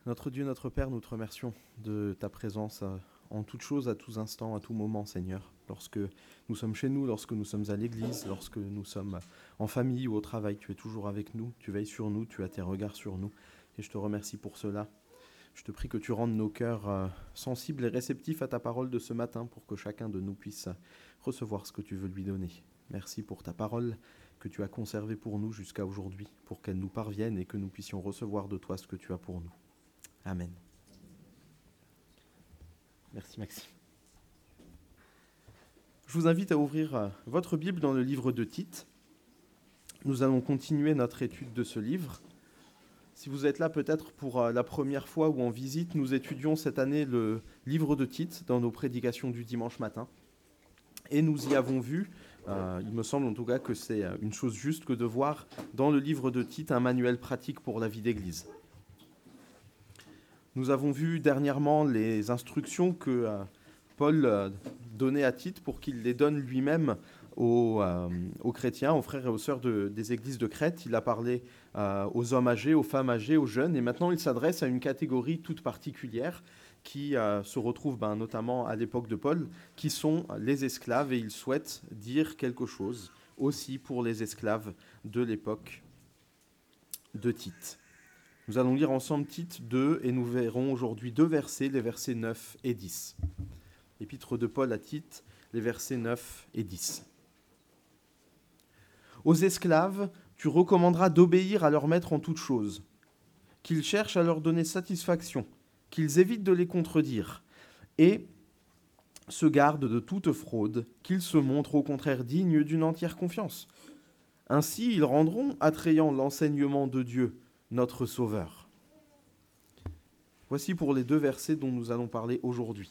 Notre Dieu, notre Père, nous te remercions de ta présence en toutes choses, à tous instants, à tout moment, Seigneur. Lorsque nous sommes chez nous, lorsque nous sommes à l'église, lorsque nous sommes en famille ou au travail, tu es toujours avec nous, tu veilles sur nous, tu as tes regards sur nous. Et je te remercie pour cela. Je te prie que tu rendes nos cœurs sensibles et réceptifs à ta parole de ce matin pour que chacun de nous puisse recevoir ce que tu veux lui donner. Merci pour ta parole que tu as conservée pour nous jusqu'à aujourd'hui, pour qu'elle nous parvienne et que nous puissions recevoir de toi ce que tu as pour nous. Amen. Merci Maxime. Je vous invite à ouvrir votre Bible dans le livre de Tite. Nous allons continuer notre étude de ce livre. Si vous êtes là peut-être pour la première fois ou en visite, nous étudions cette année le livre de Tite dans nos prédications du dimanche matin. Et nous y avons vu, il me semble en tout cas que c'est une chose juste que de voir dans le livre de Tite un manuel pratique pour la vie d'Église. Nous avons vu dernièrement les instructions que Paul donnait à Tite pour qu'il les donne lui-même aux chrétiens, aux frères et aux sœurs des églises de Crète. Il a parlé aux hommes âgés, aux femmes âgées, aux jeunes, et maintenant il s'adresse à une catégorie toute particulière qui se retrouve notamment à l'époque de Paul, qui sont les esclaves, et il souhaite dire quelque chose aussi pour les esclaves de l'époque de Tite. Nous allons lire ensemble Tite 2 et nous verrons aujourd'hui deux versets, les versets 9 et 10. Épître de Paul à Tite, les versets 9 et 10. Aux esclaves, tu recommanderas d'obéir à leur maître en toutes choses, qu'ils cherchent à leur donner satisfaction, qu'ils évitent de les contredire et se gardent de toute fraude, qu'ils se montrent au contraire dignes d'une entière confiance. Ainsi, ils rendront attrayant l'enseignement de Dieu, notre Sauveur. Voici pour les deux versets dont nous allons parler aujourd'hui.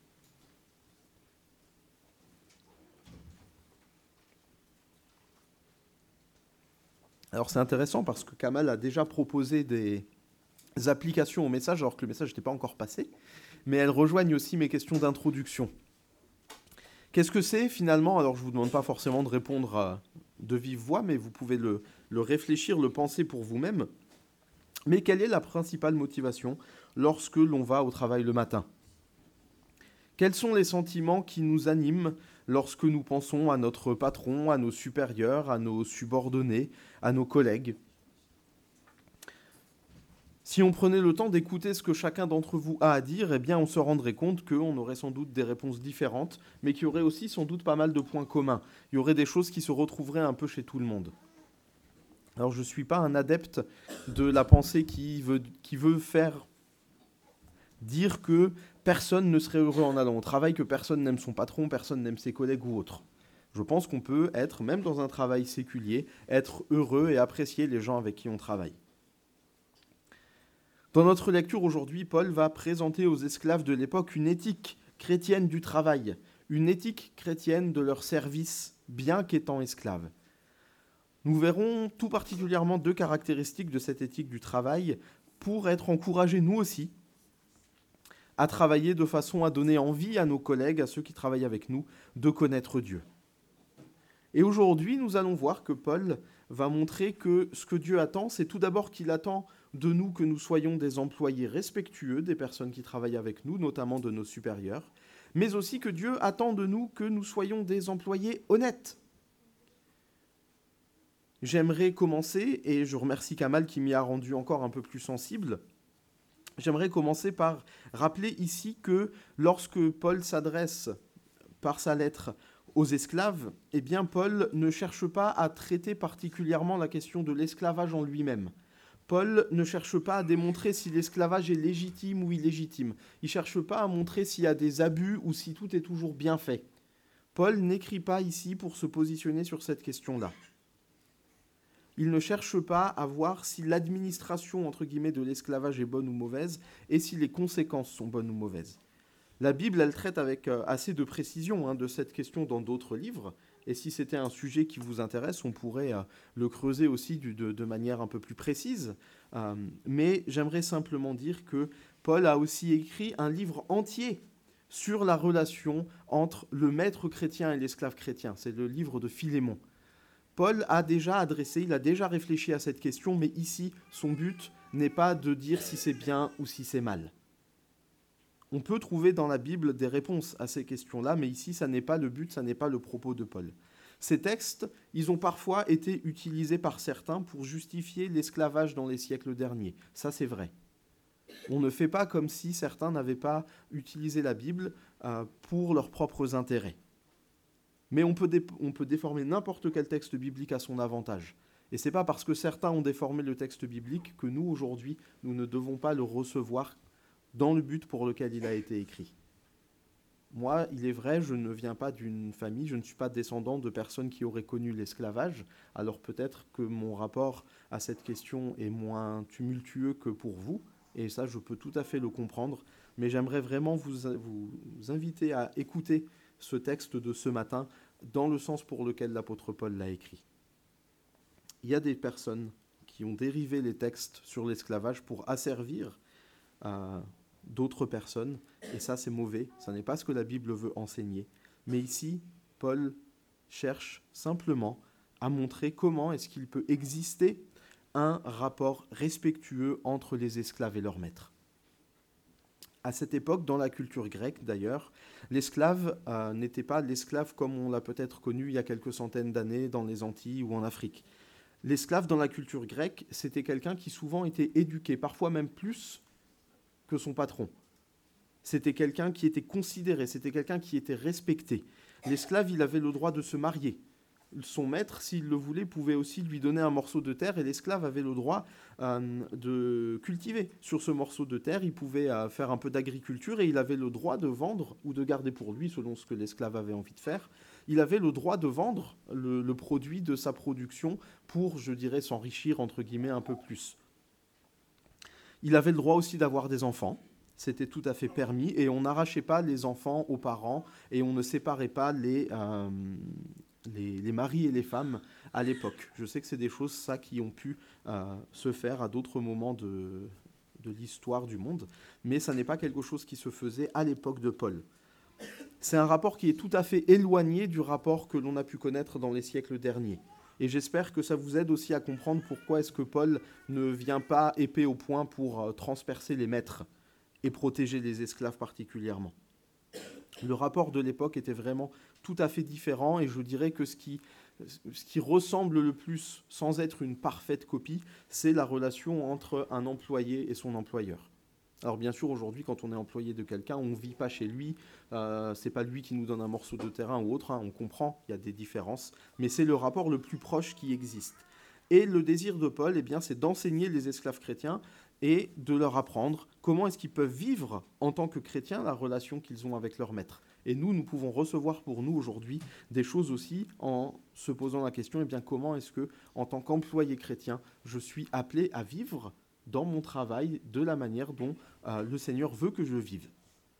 Alors c'est intéressant parce que Kamal a déjà proposé des applications au message alors que le message n'était pas encore passé, mais elles rejoignent aussi mes questions d'introduction. Qu'est-ce que c'est finalement ? Alors je ne vous demande pas forcément de répondre de vive voix, mais vous pouvez le réfléchir, le penser pour vous-même. Mais quelle est la principale motivation lorsque l'on va au travail le matin ? Quels sont les sentiments qui nous animent lorsque nous pensons à notre patron, à nos supérieurs, à nos subordonnés, à nos collègues ? Si on prenait le temps d'écouter ce que chacun d'entre vous a à dire, eh bien on se rendrait compte qu'on aurait sans doute des réponses différentes, mais qu'il y aurait aussi sans doute pas mal de points communs. Il y aurait des choses qui se retrouveraient un peu chez tout le monde. Alors je ne suis pas un adepte de la pensée qui veut faire dire que personne ne serait heureux en allant au travail, que personne n'aime son patron, personne n'aime ses collègues ou autres. Je pense qu'on peut être, même dans un travail séculier, être heureux et apprécier les gens avec qui on travaille. Dans notre lecture aujourd'hui, Paul va présenter aux esclaves de l'époque une éthique chrétienne du travail, une éthique chrétienne de leur service, bien qu'étant esclaves. Nous verrons tout particulièrement deux caractéristiques de cette éthique du travail pour être encouragés, nous aussi, à travailler de façon à donner envie à nos collègues, à ceux qui travaillent avec nous, de connaître Dieu. Et aujourd'hui, nous allons voir que Paul va montrer que ce que Dieu attend, c'est tout d'abord qu'il attend de nous que nous soyons des employés respectueux des personnes qui travaillent avec nous, notamment de nos supérieurs, mais aussi que Dieu attend de nous que nous soyons des employés honnêtes. J'aimerais commencer, et je remercie Kamal qui m'y a rendu encore un peu plus sensible, j'aimerais commencer par rappeler ici que lorsque Paul s'adresse par sa lettre aux esclaves, eh bien Paul ne cherche pas à traiter particulièrement la question de l'esclavage en lui-même. Paul ne cherche pas à démontrer si l'esclavage est légitime ou illégitime. Il ne cherche pas à montrer s'il y a des abus ou si tout est toujours bien fait. Paul n'écrit pas ici pour se positionner sur cette question-là. Il ne cherche pas à voir si l'administration, entre guillemets, de l'esclavage est bonne ou mauvaise et si les conséquences sont bonnes ou mauvaises. La Bible, elle traite avec assez de précision de cette question dans d'autres livres. Et si c'était un sujet qui vous intéresse, on pourrait le creuser aussi de manière un peu plus précise. Mais j'aimerais simplement dire que Paul a aussi écrit un livre entier sur la relation entre le maître chrétien et l'esclave chrétien. C'est le livre de Philémon. Paul a déjà adressé, il a déjà réfléchi à cette question, mais ici, son but n'est pas de dire si c'est bien ou si c'est mal. On peut trouver dans la Bible des réponses à ces questions-là, mais ici, ça n'est pas le but, ça n'est pas le propos de Paul. Ces textes, ils ont parfois été utilisés par certains pour justifier l'esclavage dans les siècles derniers. Ça, c'est vrai. On ne fait pas comme si certains n'avaient pas utilisé la Bible pour leurs propres intérêts. Mais on peut déformer n'importe quel texte biblique à son avantage. Et ce n'est pas parce que certains ont déformé le texte biblique que nous, aujourd'hui, nous ne devons pas le recevoir dans le but pour lequel il a été écrit. Moi, il est vrai, je ne viens pas d'une famille, je ne suis pas descendant de personnes qui auraient connu l'esclavage, alors peut-être que mon rapport à cette question est moins tumultueux que pour vous, et ça, je peux tout à fait le comprendre, mais j'aimerais vraiment vous inviter à écouter ce texte de ce matin dans le sens pour lequel l'apôtre Paul l'a écrit. Il y a des personnes qui ont dérivé les textes sur l'esclavage pour asservir d'autres personnes, et ça c'est mauvais, ça n'est pas ce que la Bible veut enseigner. Mais ici, Paul cherche simplement à montrer comment est-ce qu'il peut exister un rapport respectueux entre les esclaves et leurs maîtres. À cette époque, dans la culture grecque d'ailleurs, l'esclave n'était pas l'esclave comme on l'a peut-être connu il y a quelques centaines d'années dans les Antilles ou en Afrique. L'esclave dans la culture grecque, c'était quelqu'un qui souvent était éduqué, parfois même plus que son patron. C'était quelqu'un qui était considéré, c'était quelqu'un qui était respecté. L'esclave, il avait le droit de se marier. Son maître, s'il le voulait, pouvait aussi lui donner un morceau de terre et l'esclave avait le droit de cultiver sur ce morceau de terre. Il pouvait faire un peu d'agriculture et il avait le droit de vendre ou de garder pour lui, selon ce que l'esclave avait envie de faire. Il avait le droit de vendre le produit de sa production pour, je dirais, s'enrichir, entre guillemets, un peu plus. Il avait le droit aussi d'avoir des enfants. C'était tout à fait permis et on n'arrachait pas les enfants aux parents et on ne séparait pas les maris et les femmes à l'époque. Je sais que c'est des choses ça, qui ont pu se faire à d'autres moments de l'histoire du monde, mais ça n'est pas quelque chose qui se faisait à l'époque de Paul. C'est un rapport qui est tout à fait éloigné du rapport que l'on a pu connaître dans les siècles derniers. Et j'espère que ça vous aide aussi à comprendre pourquoi est-ce que Paul ne vient pas épée au poing pour transpercer les maîtres et protéger les esclaves particulièrement. Le rapport de l'époque était vraiment tout à fait différent et je dirais que ce qui ressemble le plus, sans être une parfaite copie, c'est la relation entre un employé et son employeur. Alors bien sûr, aujourd'hui, quand on est employé de quelqu'un, on ne vit pas chez lui, c'est pas lui qui nous donne un morceau de terrain ou autre, on comprend, il y a des différences, mais c'est le rapport le plus proche qui existe. Et le désir de Paul, c'est d'enseigner les esclaves chrétiens et de leur apprendre comment est-ce qu'ils peuvent vivre en tant que chrétiens la relation qu'ils ont avec leur maître. Et nous pouvons recevoir pour nous aujourd'hui des choses aussi en se posant la question, comment est-ce que, en tant qu'employé chrétien, je suis appelé à vivre dans mon travail de la manière dont le Seigneur veut que je vive.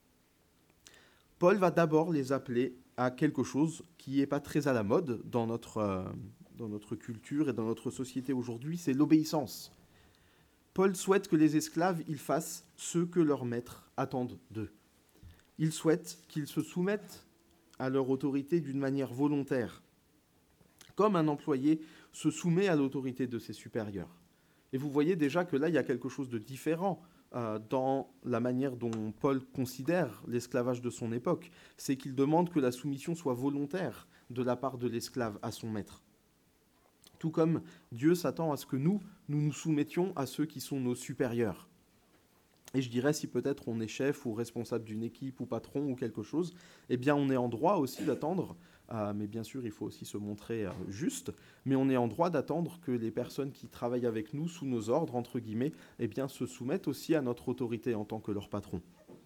Paul va d'abord les appeler à quelque chose qui n'est pas très à la mode dans notre culture et dans notre société aujourd'hui, c'est l'obéissance. Paul souhaite que les esclaves ils fassent ce que leurs maîtres attendent d'eux. Il souhaite qu'ils se soumettent à leur autorité d'une manière volontaire, comme un employé se soumet à l'autorité de ses supérieurs. Et vous voyez déjà que là, il y a quelque chose de différent dans la manière dont Paul considère l'esclavage de son époque. C'est qu'il demande que la soumission soit volontaire de la part de l'esclave à son maître. Tout comme Dieu s'attend à ce que nous nous soumettions à ceux qui sont nos supérieurs. Et je dirais, si peut-être on est chef ou responsable d'une équipe ou patron ou quelque chose, on est en droit aussi d'attendre, mais bien sûr il faut aussi se montrer juste, mais on est en droit d'attendre que les personnes qui travaillent avec nous, sous nos ordres, entre guillemets, se soumettent aussi à notre autorité en tant que leur patron.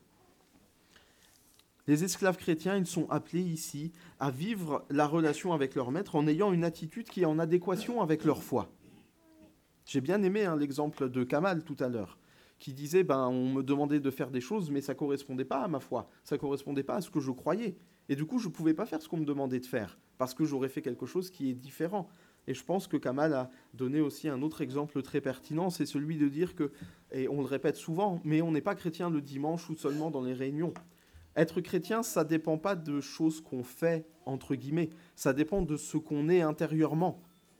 Les esclaves chrétiens, ils sont appelés ici à vivre la relation avec leur maître en ayant une attitude qui est en adéquation avec leur foi. J'ai bien aimé l'exemple de Kamal tout à l'heure, qui disait, on me demandait de faire des choses, mais ça ne correspondait pas à ma foi, ça ne correspondait pas à ce que je croyais. Et du coup, je ne pouvais pas faire ce qu'on me demandait de faire, parce que j'aurais fait quelque chose qui est différent. Et je pense que Kamal a donné aussi un autre exemple très pertinent, c'est celui de dire que, et on le répète souvent, mais on n'est pas chrétien le dimanche ou seulement dans les réunions. Être chrétien, ça ne dépend pas de choses qu'on fait, entre guillemets, ça dépend de ce qu'on est intérieurement.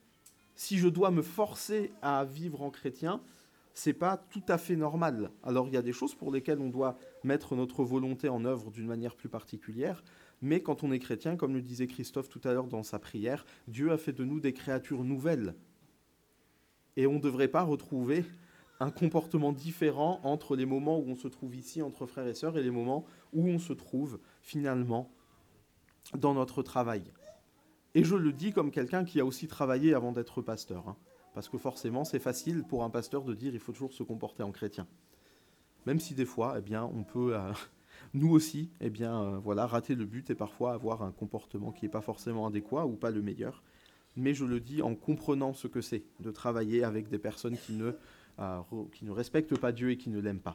si je dois me forcer à vivre en chrétien, c'est pas tout à fait normal. Alors il y a des choses pour lesquelles on doit mettre notre volonté en œuvre d'une manière plus particulière, mais quand on est chrétien, comme le disait Christophe tout à l'heure dans sa prière, Dieu a fait de nous des créatures nouvelles. Et on ne devrait pas retrouver un comportement différent entre les moments où on se trouve ici entre frères et sœurs et les moments où on se trouve finalement dans notre travail. Et je le dis comme quelqu'un qui a aussi travaillé avant d'être pasteur, hein, parce que forcément c'est facile pour un pasteur de dire il faut toujours se comporter en chrétien. Même si des fois, eh bien, on peut, nous aussi, eh bien, voilà, rater le but et parfois avoir un comportement qui n'est pas forcément adéquat ou pas le meilleur. Mais je le dis en comprenant ce que c'est de travailler avec des personnes qui ne respectent pas Dieu et qui ne l'aiment pas.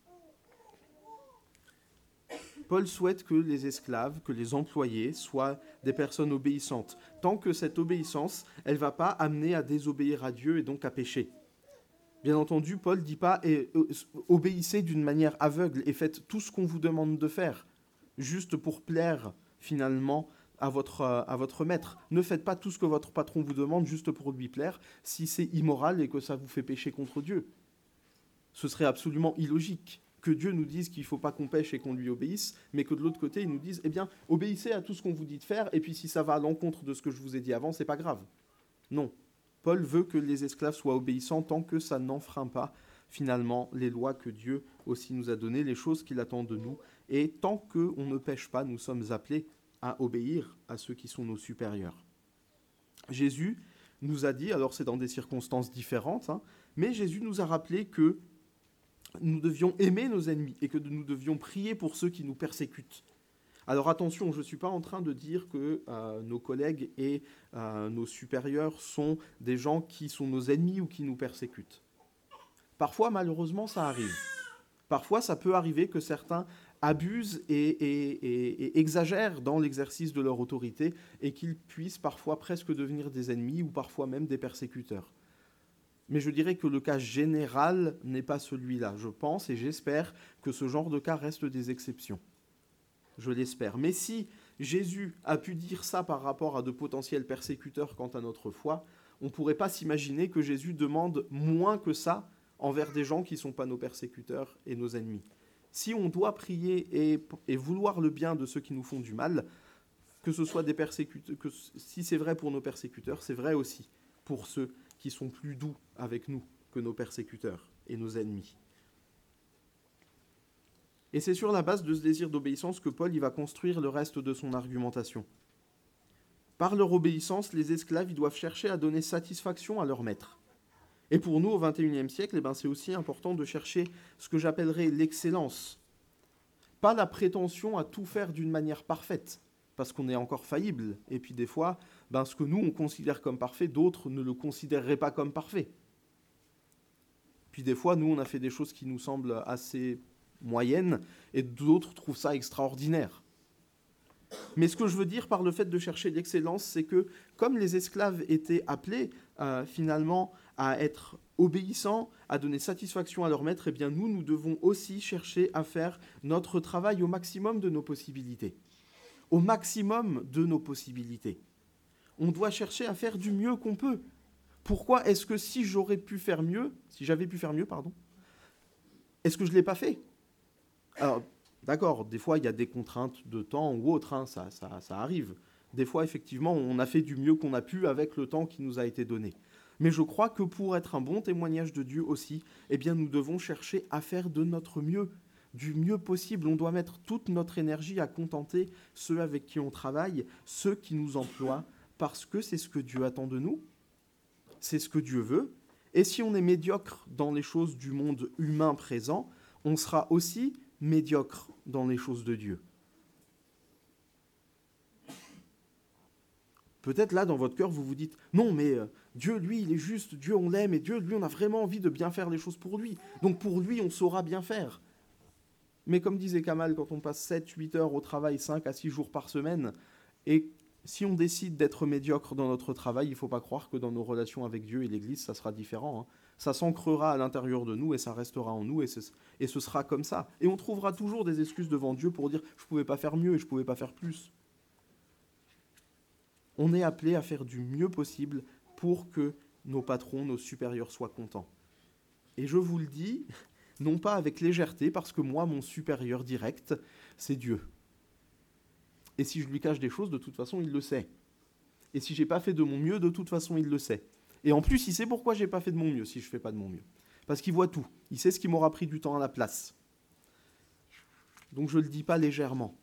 Paul souhaite que les esclaves, que les employés soient des personnes obéissantes, tant que cette obéissance, elle ne va pas amener à désobéir à Dieu et donc à pécher. Bien entendu, Paul ne dit pas obéissez d'une manière aveugle et faites tout ce qu'on vous demande de faire, juste pour plaire finalement à votre maître. Ne faites pas tout ce que votre patron vous demande juste pour lui plaire si c'est immoral et que ça vous fait pécher contre Dieu. Ce serait absolument illogique que Dieu nous dise qu'il ne faut pas qu'on pêche et qu'on lui obéisse, mais que de l'autre côté, il nous dise, eh bien, obéissez à tout ce qu'on vous dit de faire, et puis si ça va à l'encontre de ce que je vous ai dit avant, c'est pas grave. Non. Paul veut que les esclaves soient obéissants tant que ça n'enfreint pas, finalement, les lois que Dieu aussi nous a données, les choses qu'il attend de nous, et tant qu'on ne pêche pas, nous sommes appelés à obéir à ceux qui sont nos supérieurs. Jésus nous a dit, alors c'est dans des circonstances différentes, hein, mais Jésus nous a rappelé que nous devions aimer nos ennemis et que nous devions prier pour ceux qui nous persécutent. Alors attention, je ne suis pas en train de dire que nos collègues et nos supérieurs sont des gens qui sont nos ennemis ou qui nous persécutent. Parfois, malheureusement, ça arrive. Parfois, ça peut arriver que certains abusent et exagèrent dans l'exercice de leur autorité et qu'ils puissent parfois presque devenir des ennemis ou parfois même des persécuteurs. Mais je dirais que le cas général n'est pas celui-là. Je pense et j'espère que ce genre de cas reste des exceptions. Je l'espère. Mais si Jésus a pu dire ça par rapport à de potentiels persécuteurs quant à notre foi, on ne pourrait pas s'imaginer que Jésus demande moins que ça envers des gens qui ne sont pas nos persécuteurs et nos ennemis. Si on doit prier et vouloir le bien de ceux qui nous font du mal, que ce soit des persécuteurs, si c'est vrai pour nos persécuteurs, c'est vrai aussi pour ceux qui sont plus doux avec nous que nos persécuteurs et nos ennemis. Et c'est sur la base de ce désir d'obéissance que Paul va construire le reste de son argumentation. Par leur obéissance, les esclaves doivent chercher à donner satisfaction à leur maître. Et pour nous, au XXIe siècle, c'est aussi important de chercher ce que j'appellerais l'excellence. Pas la prétention à tout faire d'une manière parfaite, parce qu'on est encore faillible. Et puis des fois, ce que nous, on considère comme parfait, d'autres ne le considéreraient pas comme parfait. Puis des fois, nous, on a fait des choses qui nous semblent assez moyennes, et d'autres trouvent ça extraordinaire. Mais ce que je veux dire par le fait de chercher l'excellence, c'est que comme les esclaves étaient appelés finalement à être obéissants, à donner satisfaction à leur maître, eh bien nous devons aussi chercher à faire notre travail au maximum de nos possibilités. Au maximum de nos possibilités. On doit chercher à faire du mieux qu'on peut. Pourquoi est-ce que si j'avais pu faire mieux, est-ce que je ne l'ai pas fait ? Alors, d'accord, des fois, il y a des contraintes de temps ou autres, hein, ça arrive. Des fois, effectivement, on a fait du mieux qu'on a pu avec le temps qui nous a été donné. Mais je crois que pour être un bon témoignage de Dieu aussi, eh bien, nous devons chercher à faire de notre mieux, du mieux possible. On doit mettre toute notre énergie à contenter ceux avec qui on travaille, ceux qui nous emploient, parce que c'est ce que Dieu attend de nous, c'est ce que Dieu veut. Et si on est médiocre dans les choses du monde humain présent, on sera aussi médiocre dans les choses de Dieu. Peut-être là, dans votre cœur, vous vous dites « Non, mais Dieu, lui, il est juste, Dieu, on l'aime, et Dieu, lui, on a vraiment envie de bien faire les choses pour lui. Donc pour lui, on saura bien faire. » Mais comme disait Kamal, quand on passe 7-8 heures au travail, 5 à 6 jours par semaine, et si on décide d'être médiocre dans notre travail, il ne faut pas croire que dans nos relations avec Dieu et l'Église, ça sera différent. Hein. Ça s'ancrera à l'intérieur de nous et ça restera en nous et ce sera comme ça. Et on trouvera toujours des excuses devant Dieu pour dire « je ne pouvais pas faire mieux et je ne pouvais pas faire plus ». On est appelé à faire du mieux possible pour que nos patrons, nos supérieurs soient contents. Et je vous le dis, non pas avec légèreté, parce que moi, mon supérieur direct, c'est Dieu. Et si je lui cache des choses, de toute façon, il le sait. Et si j'ai pas fait de mon mieux, de toute façon, il le sait. Et en plus, il sait pourquoi j'ai pas fait de mon mieux, si je fais pas de mon mieux. Parce qu'il voit tout. Il sait ce qui m'aura pris du temps à la place. Donc je le dis pas légèrement.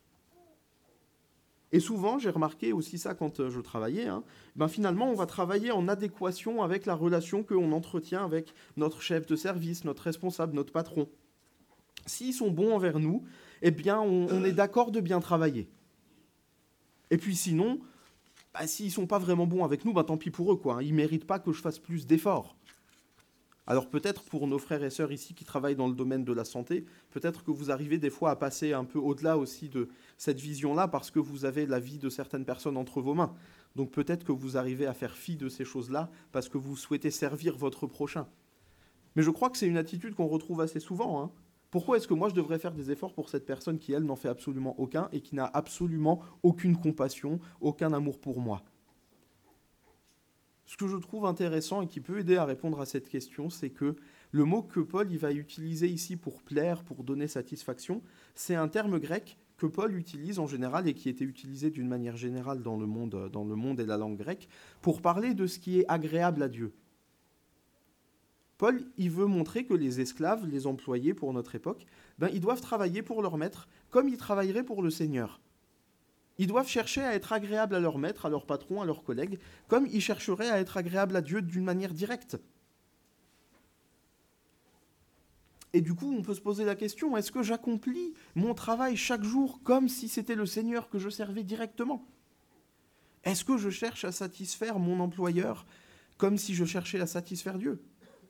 Et souvent, j'ai remarqué aussi ça quand je travaillais, finalement, on va travailler en adéquation avec la relation qu'on entretient avec notre chef de service, notre responsable, notre patron. S'ils sont bons envers nous, eh bien, on est d'accord de bien travailler. Et puis sinon, s'ils ne sont pas vraiment bons avec nous, tant pis pour eux, quoi. Ils ne méritent pas que je fasse plus d'efforts. Alors peut-être pour nos frères et sœurs ici qui travaillent dans le domaine de la santé, peut-être que vous arrivez des fois à passer un peu au-delà aussi de cette vision-là parce que vous avez la vie de certaines personnes entre vos mains. Donc peut-être que vous arrivez à faire fi de ces choses-là parce que vous souhaitez servir votre prochain. Mais je crois que c'est une attitude qu'on retrouve assez souvent. Pourquoi est-ce que moi je devrais faire des efforts pour cette personne qui, elle, n'en fait absolument aucun et qui n'a absolument aucune compassion, aucun amour pour moi ? Ce que je trouve intéressant et qui peut aider à répondre à cette question, c'est que le mot que Paul il va utiliser ici pour plaire, pour donner satisfaction, c'est un terme grec que Paul utilise en général et qui était utilisé d'une manière générale dans le monde et la langue grecque, pour parler de ce qui est agréable à Dieu. Paul, il veut montrer que les esclaves, les employés pour notre époque, ils doivent travailler pour leur maître comme ils travailleraient pour le Seigneur. Ils doivent chercher à être agréables à leur maître, à leur patron, à leurs collègues, comme ils chercheraient à être agréables à Dieu d'une manière directe. Et du coup, on peut se poser la question, est-ce que j'accomplis mon travail chaque jour comme si c'était le Seigneur que je servais directement ? Est-ce que je cherche à satisfaire mon employeur comme si je cherchais à satisfaire Dieu ?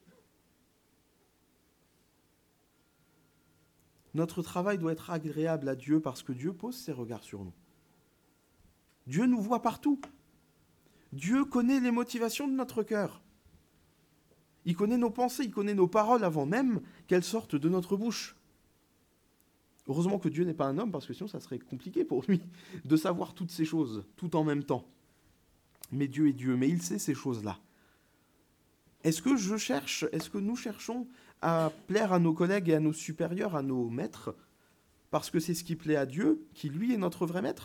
Notre travail doit être agréable à Dieu parce que Dieu pose ses regards sur nous. Dieu nous voit partout. Dieu connaît les motivations de notre cœur. Il connaît nos pensées, il connaît nos paroles avant même qu'elles sortent de notre bouche. Heureusement que Dieu n'est pas un homme, parce que sinon ça serait compliqué pour lui de savoir toutes ces choses, tout en même temps. Mais Dieu est Dieu, mais il sait ces choses-là. Est-ce que nous cherchons à plaire à nos collègues et à nos supérieurs, à nos maîtres, parce que c'est ce qui plaît à Dieu, qui lui est notre vrai maître ?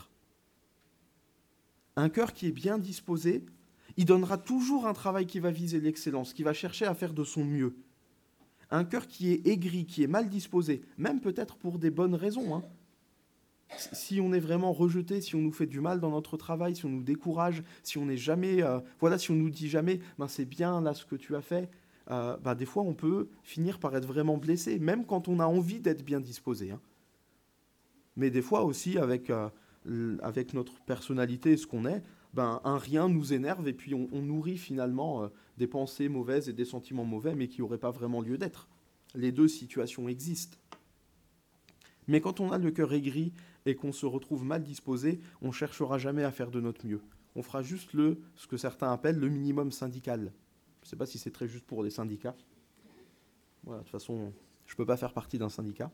Un cœur qui est bien disposé, il donnera toujours un travail qui va viser l'excellence, qui va chercher à faire de son mieux. Un cœur qui est aigri, qui est mal disposé, même peut-être pour des bonnes raisons. Si on est vraiment rejeté, si on nous fait du mal dans notre travail, si on nous décourage, si on n'est jamais, si on nous dit jamais, c'est bien là ce que tu as fait, des fois on peut finir par être vraiment blessé, même quand on a envie d'être bien disposé. Mais des fois aussi avec notre personnalité et ce qu'on est, un rien nous énerve et puis on nourrit finalement des pensées mauvaises et des sentiments mauvais, mais qui n'auraient pas vraiment lieu d'être. Les deux situations existent. Mais quand on a le cœur aigri et qu'on se retrouve mal disposé, on ne cherchera jamais à faire de notre mieux. On fera juste ce que certains appellent le minimum syndical. Je ne sais pas si c'est très juste pour les syndicats. Voilà, de toute façon, je ne peux pas faire partie d'un syndicat.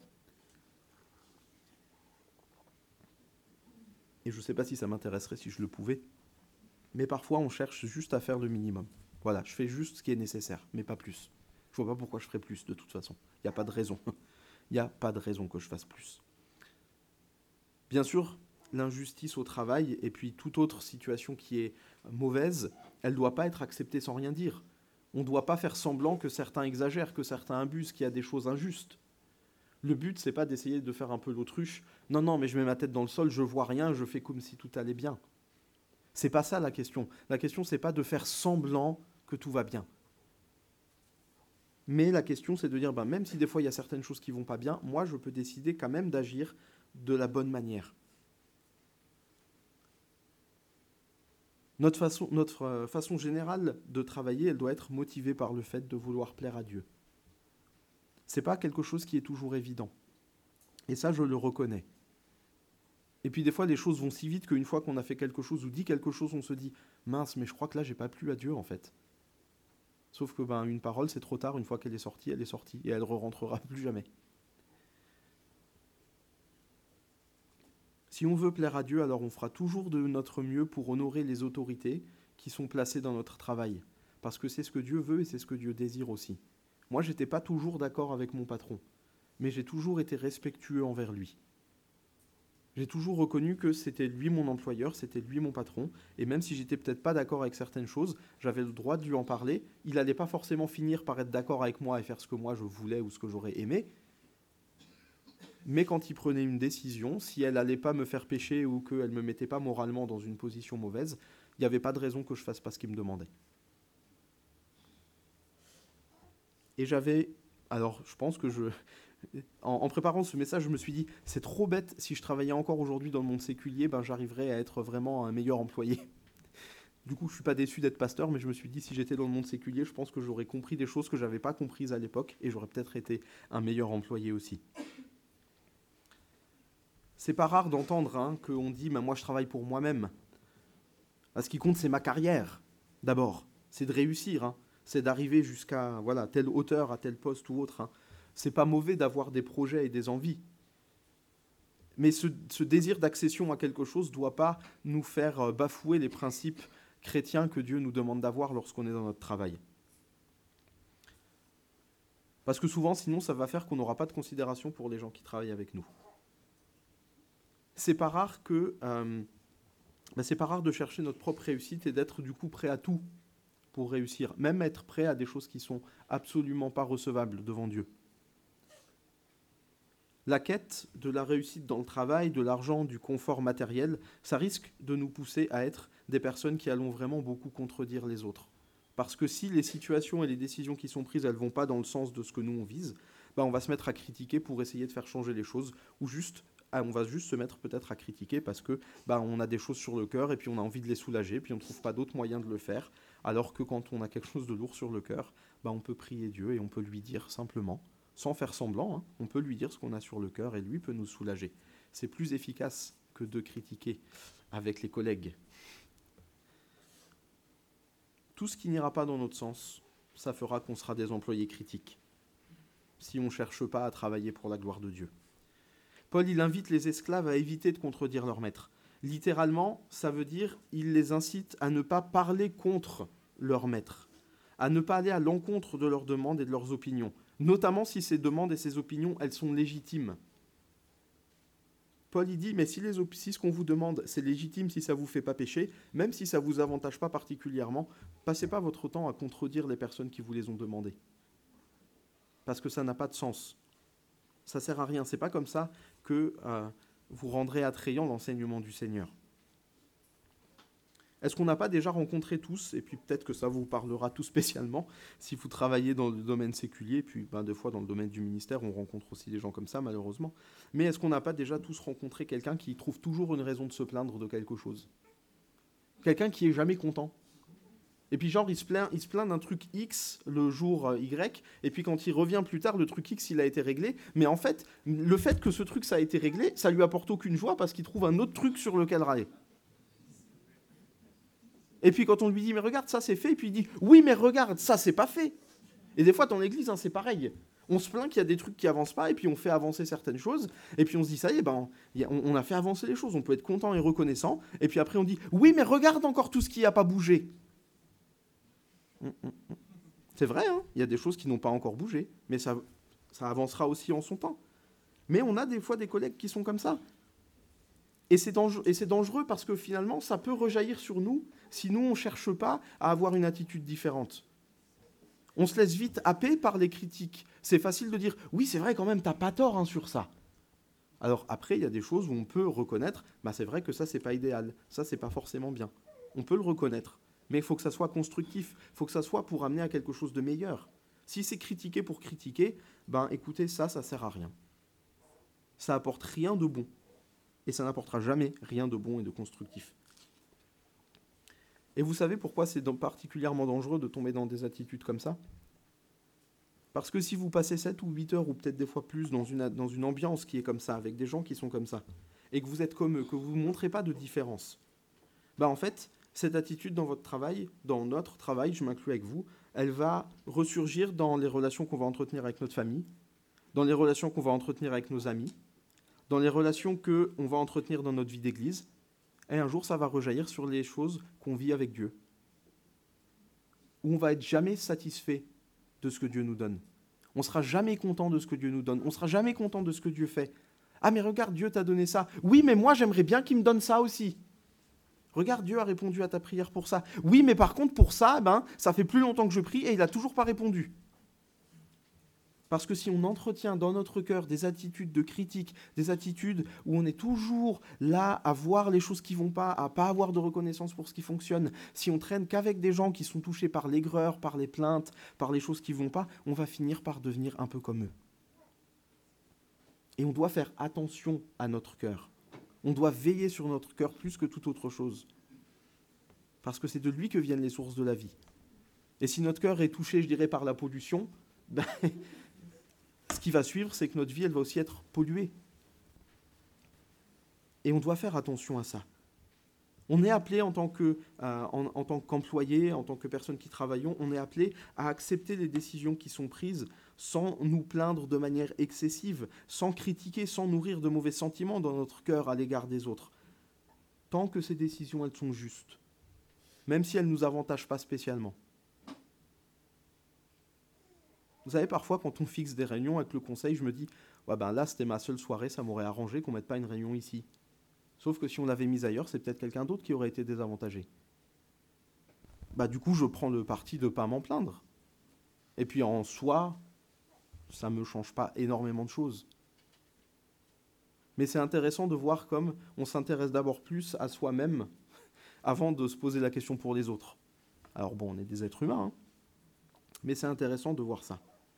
Et je ne sais pas si ça m'intéresserait si je le pouvais. Mais parfois, on cherche juste à faire le minimum. Voilà, je fais juste ce qui est nécessaire, mais pas plus. Je ne vois pas pourquoi je ferais plus, de toute façon. Il n'y a pas de raison. Il n'y a pas de raison que je fasse plus. Bien sûr, l'injustice au travail et puis toute autre situation qui est mauvaise, elle ne doit pas être acceptée sans rien dire. On ne doit pas faire semblant que certains exagèrent, que certains abusent, qu'il y a des choses injustes. Le but, c'est pas d'essayer de faire un peu l'autruche. Non, mais je mets ma tête dans le sol, je vois rien, je fais comme si tout allait bien. C'est pas ça la question. La question, c'est pas de faire semblant que tout va bien. Mais la question, c'est de dire, même si des fois il y a certaines choses qui vont pas bien, moi je peux décider quand même d'agir de la bonne manière. Notre façon générale de travailler, elle doit être motivée par le fait de vouloir plaire à Dieu. C'est pas quelque chose qui est toujours évident. Et ça, je le reconnais. Et puis des fois, les choses vont si vite qu'une fois qu'on a fait quelque chose ou dit quelque chose, on se dit « Mince, mais je crois que là, j'ai pas plu à Dieu, en fait. » Sauf que une parole, c'est trop tard. Une fois qu'elle est sortie, et elle ne re-rentrera plus jamais. Si on veut plaire à Dieu, alors on fera toujours de notre mieux pour honorer les autorités qui sont placées dans notre travail. parce que c'est ce que Dieu veut et c'est ce que Dieu désire aussi. Moi, je n'étais pas toujours d'accord avec mon patron, mais j'ai toujours été respectueux envers lui. J'ai toujours reconnu que c'était lui mon employeur, c'était lui mon patron, et même si j'étais peut-être pas d'accord avec certaines choses, j'avais le droit de lui en parler. Il n'allait pas forcément finir par être d'accord avec moi et faire ce que moi je voulais ou ce que j'aurais aimé, mais quand il prenait une décision, si elle n'allait pas me faire pécher ou qu'elle ne me mettait pas moralement dans une position mauvaise, il n'y avait pas de raison que je fasse pas ce qu'il me demandait. Et alors je pense que en préparant ce message, je me suis dit, c'est trop bête, si je travaillais encore aujourd'hui dans le monde séculier, j'arriverais à être vraiment un meilleur employé. Du coup, je ne suis pas déçu d'être pasteur, mais je me suis dit, si j'étais dans le monde séculier, je pense que j'aurais compris des choses que je n'avais pas comprises à l'époque, et j'aurais peut-être été un meilleur employé aussi. C'est pas rare d'entendre qu'on dit, moi je travaille pour moi-même. Ce qui compte, c'est ma carrière, d'abord. C'est de réussir, c'est d'arriver jusqu'à telle hauteur, à tel poste ou autre. C'est pas mauvais d'avoir des projets et des envies. Mais ce désir d'accession à quelque chose ne doit pas nous faire bafouer les principes chrétiens que Dieu nous demande d'avoir lorsqu'on est dans notre travail. Parce que souvent, sinon, ça va faire qu'on n'aura pas de considération pour les gens qui travaillent avec nous. C'est pas rare de chercher notre propre réussite et d'être du coup prêt à tout pour réussir. Même être prêt à des choses qui sont absolument pas recevables devant Dieu. La quête de la réussite dans le travail, de l'argent, du confort matériel, ça risque de nous pousser à être des personnes qui allons vraiment beaucoup contredire les autres. Parce que si les situations et les décisions qui sont prises, elles ne vont pas dans le sens de ce que nous on vise, on va se mettre à critiquer pour essayer de faire changer les choses, ou on va juste se mettre peut-être à critiquer parce que on a des choses sur le cœur et puis on a envie de les soulager, puis on ne trouve pas d'autre moyen de le faire, alors que quand on a quelque chose de lourd sur le cœur, on peut prier Dieu et on peut lui dire simplement, sans faire semblant, on peut lui dire ce qu'on a sur le cœur et lui peut nous soulager. C'est plus efficace que de critiquer avec les collègues. Tout ce qui n'ira pas dans notre sens, ça fera qu'on sera des employés critiques, si on ne cherche pas à travailler pour la gloire de Dieu. Paul, il invite les esclaves à éviter de contredire leur maître. Littéralement, ça veut dire il les incite à ne pas parler contre leur maître, à ne pas aller à l'encontre de leurs demandes et de leurs opinions, notamment si ces demandes et ces opinions, elles sont légitimes. Paul, il dit, mais si ce qu'on vous demande, c'est légitime, si ça ne vous fait pas pécher, même si ça ne vous avantage pas particulièrement, passez pas votre temps à contredire les personnes qui vous les ont demandées. Parce que ça n'a pas de sens. Ça ne sert à rien. Ce n'est pas comme ça que vous rendrez attrayant l'enseignement du Seigneur. Est-ce qu'on n'a pas déjà rencontré tous, et puis peut-être que ça vous parlera tout spécialement, si vous travaillez dans le domaine séculier, puis des fois dans le domaine du ministère, on rencontre aussi des gens comme ça, malheureusement. Mais est-ce qu'on n'a pas déjà tous rencontré quelqu'un qui trouve toujours une raison de se plaindre de quelque chose ? Quelqu'un qui est jamais content. Et puis genre, il se plaint d'un truc X le jour Y, et puis quand il revient plus tard, le truc X, il a été réglé. Mais en fait, le fait que ce truc, ça a été réglé, ça lui apporte aucune joie parce qu'il trouve un autre truc sur lequel râler. Et puis quand on lui dit, mais regarde, ça c'est fait, et puis il dit, oui, mais regarde, ça c'est pas fait. Et des fois, dans l'église, c'est pareil. On se plaint qu'il y a des trucs qui avancent pas, et puis on fait avancer certaines choses, et puis on se dit, ça y est, on a fait avancer les choses, on peut être content et reconnaissant, et puis après on dit, oui, mais regarde encore tout ce qui n'a pas bougé. C'est vrai, il y a des choses qui n'ont pas encore bougé, mais ça avancera aussi en son temps. Mais on a des fois des collègues qui sont comme ça. Et c'est dangereux parce que finalement, ça peut rejaillir sur nous si nous, on ne cherche pas à avoir une attitude différente. On se laisse vite happer par les critiques. C'est facile de dire « Oui, c'est vrai quand même, t'as pas tort sur ça ». Alors après, il y a des choses où on peut reconnaître « C'est vrai que ça, c'est pas idéal. Ça, c'est pas forcément bien. » On peut le reconnaître. Mais il faut que ça soit constructif. Il faut que ça soit pour amener à quelque chose de meilleur. Si c'est critiquer pour critiquer, écoutez, ça sert à rien. Ça apporte rien de bon. Et ça n'apportera jamais rien de bon et de constructif. Et vous savez pourquoi c'est particulièrement dangereux de tomber dans des attitudes comme ça ? Parce que si vous passez 7 ou 8 heures, ou peut-être des fois plus, dans une ambiance qui est comme ça, avec des gens qui sont comme ça, et que vous êtes comme eux, que vous ne montrez pas de différence, en fait, cette attitude dans votre travail, dans notre travail, je m'inclus avec vous, elle va ressurgir dans les relations qu'on va entretenir avec notre famille, dans les relations qu'on va entretenir avec nos amis, dans les relations qu'on va entretenir dans notre vie d'église, et un jour, ça va rejaillir sur les choses qu'on vit avec Dieu. où on va être jamais satisfait de ce que Dieu nous donne. On sera jamais content de ce que Dieu nous donne. On sera jamais content de ce que Dieu fait. Ah mais regarde, Dieu t'a donné ça. Oui, mais moi j'aimerais bien qu'il me donne ça aussi. Regarde, Dieu a répondu à ta prière pour ça. Oui, mais par contre pour ça, ça fait plus longtemps que je prie et il n'a toujours pas répondu. Parce que si on entretient dans notre cœur des attitudes de critique, des attitudes où on est toujours là à voir les choses qui ne vont pas, à ne pas avoir de reconnaissance pour ce qui fonctionne, si on traîne qu'avec des gens qui sont touchés par l'aigreur, par les plaintes, par les choses qui ne vont pas, on va finir par devenir un peu comme eux. Et on doit faire attention à notre cœur. On doit veiller sur notre cœur plus que toute autre chose. Parce que c'est de lui que viennent les sources de la vie. Et si notre cœur est touché, je dirais, par la pollution, ce qui va suivre, c'est que notre vie, elle va aussi être polluée. Et on doit faire attention à ça. On est appelé en tant qu'employé, en tant que personne qui travaillons, on est appelé à accepter les décisions qui sont prises sans nous plaindre de manière excessive, sans critiquer, sans nourrir de mauvais sentiments dans notre cœur à l'égard des autres. Tant que ces décisions, elles sont justes, même si elles ne nous avantagent pas spécialement. Vous savez, parfois, quand on fixe des réunions avec le conseil, je me dis ouais, là, c'était ma seule soirée, ça m'aurait arrangé qu'on ne mette pas une réunion ici. Sauf que si on l'avait mise ailleurs, c'est peut-être quelqu'un d'autre qui aurait été désavantagé. Du coup, je prends le parti de ne pas m'en plaindre. Et puis en soi, ça ne me change pas énormément de choses. Mais c'est intéressant de voir comme on s'intéresse d'abord plus à soi-même avant de se poser la question pour les autres. Alors bon, on est des êtres humains, mais c'est intéressant de voir ça.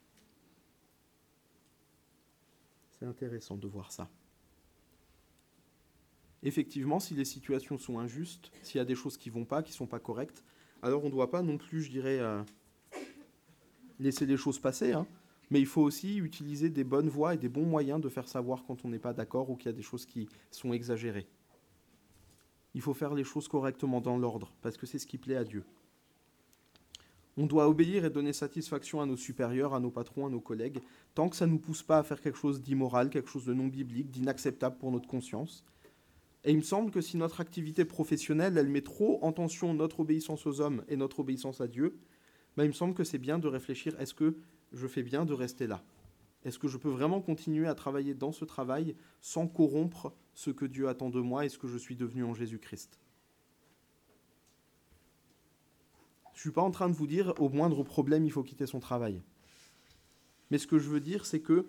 C'est intéressant de voir ça. Effectivement, si les situations sont injustes, s'il y a des choses qui ne vont pas, qui ne sont pas correctes, alors on ne doit pas non plus, je dirais, laisser les choses passer, mais il faut aussi utiliser des bonnes voies et des bons moyens de faire savoir quand on n'est pas d'accord ou qu'il y a des choses qui sont exagérées. Il faut faire les choses correctement dans l'ordre, parce que c'est ce qui plaît à Dieu. On doit obéir et donner satisfaction à nos supérieurs, à nos patrons, à nos collègues, tant que ça ne nous pousse pas à faire quelque chose d'immoral, quelque chose de non biblique, d'inacceptable pour notre conscience. Et il me semble que si notre activité professionnelle, elle met trop en tension notre obéissance aux hommes et notre obéissance à Dieu, il me semble que c'est bien de réfléchir, est-ce que je fais bien de rester là ? Est-ce que je peux vraiment continuer à travailler dans ce travail sans corrompre ce que Dieu attend de moi et ce que je suis devenu en Jésus-Christ ? Je ne suis pas en train de vous dire, au moindre problème, il faut quitter son travail. Mais ce que je veux dire, c'est que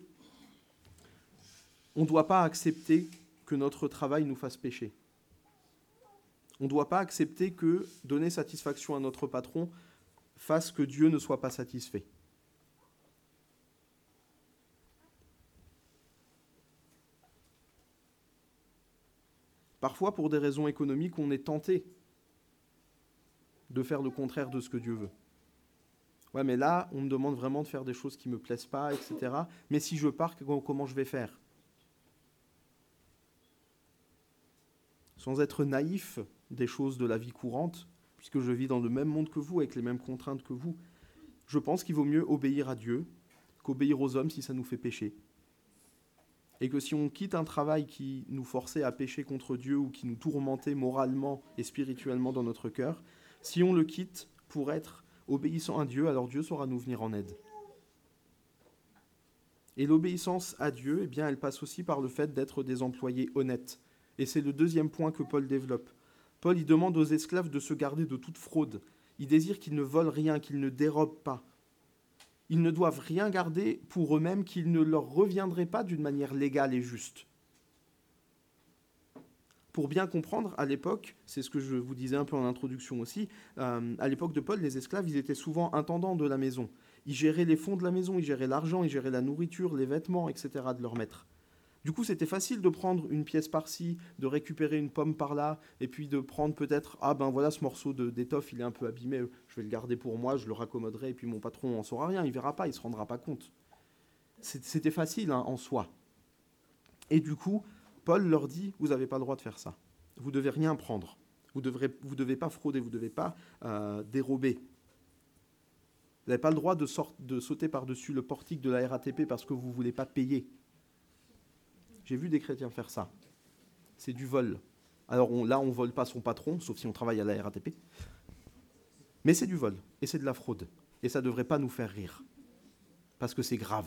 on ne doit pas accepter que notre travail nous fasse pécher. On ne doit pas accepter que donner satisfaction à notre patron fasse que Dieu ne soit pas satisfait. Parfois, pour des raisons économiques, on est tenté de faire le contraire de ce que Dieu veut. Ouais, mais là, on me demande vraiment de faire des choses qui ne me plaisent pas, etc. Mais si je pars, comment je vais faire ? Sans être naïf des choses de la vie courante, puisque je vis dans le même monde que vous, avec les mêmes contraintes que vous, je pense qu'il vaut mieux obéir à Dieu qu'obéir aux hommes si ça nous fait pécher. Et que si on quitte un travail qui nous forçait à pécher contre Dieu ou qui nous tourmentait moralement et spirituellement dans notre cœur, si on le quitte pour être obéissant à Dieu, alors Dieu saura nous venir en aide. Et l'obéissance à Dieu, eh bien, elle passe aussi par le fait d'être des employés honnêtes. Et c'est le deuxième point que Paul développe. Paul, il demande aux esclaves de se garder de toute fraude. Il désire qu'ils ne volent rien, qu'ils ne dérobent pas. Ils ne doivent rien garder pour eux-mêmes, qu'il ne leur reviendrait pas d'une manière légale et juste. Pour bien comprendre, à l'époque, c'est ce que je vous disais un peu en introduction aussi, à l'époque de Paul, les esclaves, ils étaient souvent intendants de la maison. Ils géraient les fonds de la maison, ils géraient l'argent, ils géraient la nourriture, les vêtements, etc. de leur maître. Du coup, c'était facile de prendre une pièce par-ci, de récupérer une pomme par-là, et puis de prendre peut-être, voilà, ce morceau d'étoffe, il est un peu abîmé, je vais le garder pour moi, je le raccommoderai, et puis mon patron n'en saura rien, il ne verra pas, il ne se rendra pas compte. C'était facile en soi. Et du coup, Paul leur dit, vous n'avez pas le droit de faire ça. Vous ne devez rien prendre. Vous ne devez pas frauder, vous ne devez pas dérober. Vous n'avez pas le droit de sauter par-dessus le portique de la RATP parce que vous ne voulez pas payer. J'ai vu des chrétiens faire ça. C'est du vol. Alors là, on ne vole pas son patron, sauf si on travaille à la RATP. Mais c'est du vol, et c'est de la fraude. Et ça ne devrait pas nous faire rire, parce que c'est grave.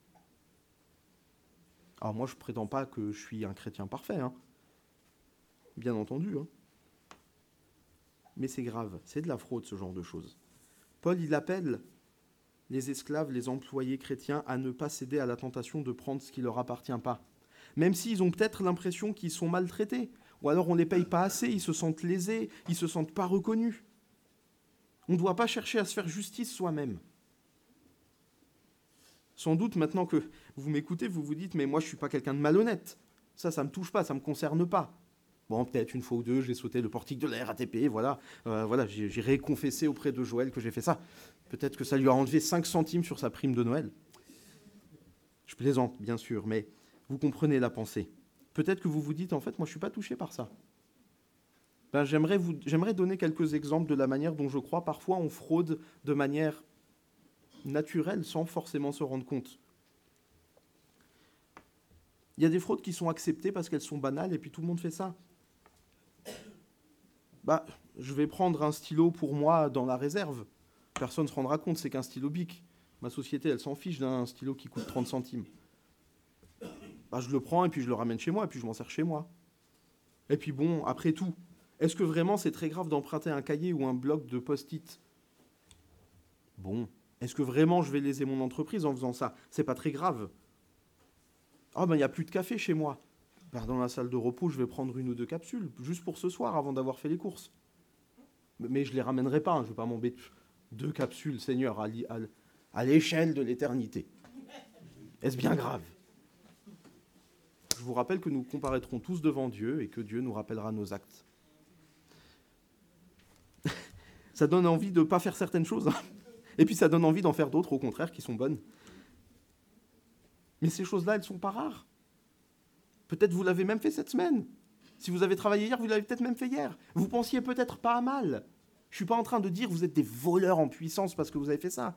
Alors moi, je ne prétends pas que je suis un chrétien parfait, hein. Bien entendu, hein. Mais c'est grave, c'est de la fraude, ce genre de choses. Paul, il appelle les esclaves, les employés chrétiens, à ne pas céder à la tentation de prendre ce qui ne leur appartient pas. Même s'ils ont peut-être l'impression qu'ils sont maltraités, ou alors on ne les paye pas assez, ils se sentent lésés, ils ne se sentent pas reconnus. On ne doit pas chercher à se faire justice soi-même. Sans doute, maintenant que vous m'écoutez, vous vous dites « mais moi, je ne suis pas quelqu'un de malhonnête. Ça ne me touche pas, ça ne me concerne pas. » Bon, peut-être une fois ou deux, j'ai sauté le portique de la RATP, voilà, j'ai confessé auprès de Joël que j'ai fait ça. Peut-être que ça lui a enlevé 5 centimes sur sa prime de Noël. Je plaisante, bien sûr, mais vous comprenez la pensée. Peut-être que vous vous dites, en fait, moi, je ne suis pas touché par ça. Ben, j'aimerais donner quelques exemples de la manière dont je crois parfois on fraude de manière naturelle sans forcément se rendre compte. Il y a des fraudes qui sont acceptées parce qu'elles sont banales et puis tout le monde fait ça. Bah, je vais prendre un stylo pour moi dans la réserve. Personne ne se rendra compte, c'est qu'un stylo Bic. Ma société, elle s'en fiche d'un stylo qui coûte 30 centimes. Bah, je le prends et puis je le ramène chez moi et puis je m'en sers chez moi. Et puis bon, après tout, est-ce que vraiment c'est très grave d'emprunter un cahier ou un bloc de post-it ? Bon, est-ce que vraiment je vais léser mon entreprise en faisant ça ? C'est pas très grave. Ah ben il n'y a plus de café chez moi. Ben, dans la salle de repos, je vais prendre 1 ou 2 capsules, juste pour ce soir, avant d'avoir fait les courses. Mais je ne les ramènerai pas, hein, je ne vais pas m'embêter. 2 capsules, Seigneur, à l'échelle de l'éternité. Est-ce bien grave ? Je vous rappelle que nous comparaîtrons tous devant Dieu et que Dieu nous rappellera nos actes. Ça donne envie de ne pas faire certaines choses, hein. Et puis ça donne envie d'en faire d'autres, au contraire, qui sont bonnes. Mais ces choses-là, elles ne sont pas rares. Peut-être vous l'avez même fait cette semaine. Si vous avez travaillé hier, vous l'avez peut-être même fait hier. Vous pensiez peut-être pas à mal. Je ne suis pas en train de dire que vous êtes des voleurs en puissance parce que vous avez fait ça.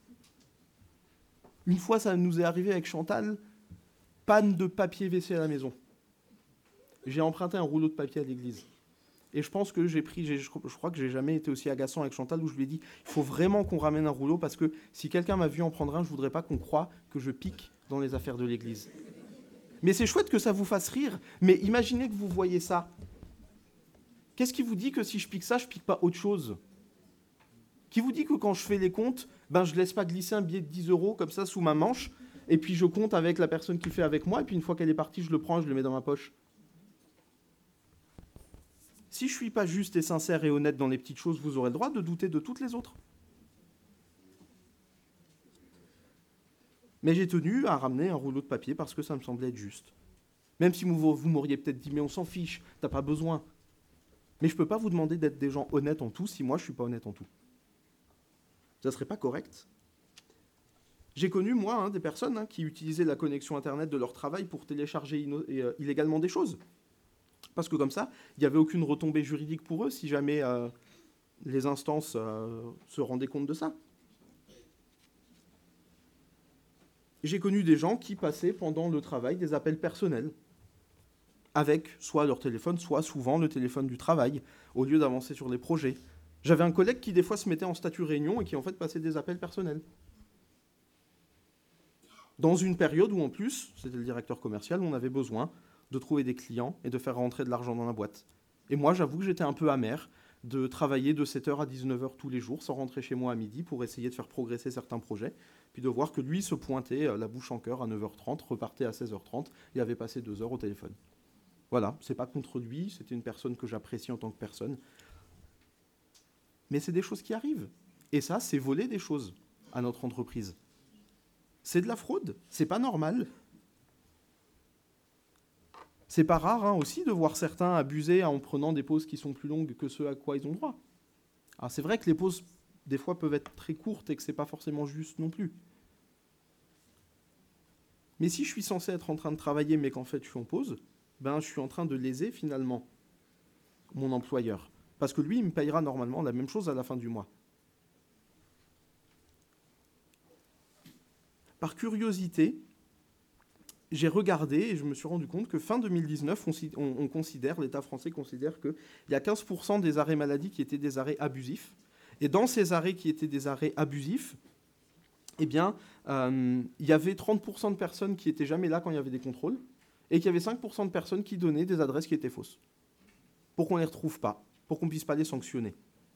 Une fois, ça nous est arrivé avec Chantal, panne de papier WC à la maison. J'ai emprunté un rouleau de papier à l'église. Et je pense que je crois que j'ai jamais été aussi agaçant avec Chantal où je lui ai dit, il faut vraiment qu'on ramène un rouleau parce que si quelqu'un m'a vu en prendre un, je ne voudrais pas qu'on croie que je pique dans les affaires de l'église. Mais c'est chouette que ça vous fasse rire, mais imaginez que vous voyez ça. Qu'est-ce qui vous dit que si je pique ça, je pique pas autre chose ? Qui vous dit que quand je fais les comptes, ben je laisse pas glisser un billet de 10 € comme ça sous ma manche, et puis je compte avec la personne qui fait avec moi, et puis une fois qu'elle est partie, je le prends et je le mets dans ma poche. Si je suis pas juste et sincère et honnête dans les petites choses, vous aurez le droit de douter de toutes les autres. Mais j'ai tenu à ramener un rouleau de papier parce que ça me semblait être juste. Même si vous m'auriez peut-être dit, mais on s'en fiche, t'as pas besoin. Mais je ne peux pas vous demander d'être des gens honnêtes en tout si moi je ne suis pas honnête en tout. Ça ne serait pas correct. J'ai connu, moi, des personnes qui utilisaient la connexion Internet de leur travail pour télécharger illégalement des choses. Parce que comme ça, il n'y avait aucune retombée juridique pour eux si jamais les instances se rendaient compte de ça. J'ai connu des gens qui passaient pendant le travail des appels personnels avec soit leur téléphone, soit souvent le téléphone du travail, au lieu d'avancer sur les projets. J'avais un collègue qui des fois se mettait en statut réunion et qui en fait passait des appels personnels. Dans une période où en plus, c'était le directeur commercial, on avait besoin de trouver des clients et de faire rentrer de l'argent dans la boîte. Et moi, j'avoue que j'étais un peu amer de travailler de 7h à 19h tous les jours, sans rentrer chez moi à midi pour essayer de faire progresser certains projets, puis de voir que lui se pointait la bouche en cœur à 9h30, repartait à 16h30 et avait passé 2 heures au téléphone. Voilà, c'est pas contre lui, c'était une personne que j'apprécie en tant que personne. Mais c'est des choses qui arrivent. Et ça, c'est voler des choses à notre entreprise. C'est de la fraude, c'est pas normal. C'est pas rare aussi de voir certains abuser en prenant des pauses qui sont plus longues que ce à quoi ils ont droit. Alors c'est vrai que les pauses, des fois, peuvent être très courtes et que c'est pas forcément juste non plus. Mais si je suis censé être en train de travailler mais qu'en fait je suis en pause, ben je suis en train de léser finalement mon employeur. Parce que lui, il me payera normalement la même chose à la fin du mois. Par curiosité, j'ai regardé et je me suis rendu compte que fin 2019, l'État français considère qu'il y a 15% des arrêts maladie qui étaient des arrêts abusifs Et dans ces arrêts qui étaient des arrêts abusifs, eh bien, il y avait 30% de personnes qui n'étaient jamais là quand il y avait des contrôles, et qu'il y avait 5% de personnes qui donnaient des adresses qui étaient fausses, pour qu'on ne les retrouve pas, pour qu'on ne puisse pas les sanctionner.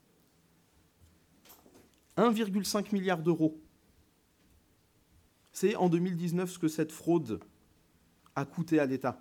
1,5 milliard d'euros. C'est en 2019 ce que cette fraude a coûté à l'État.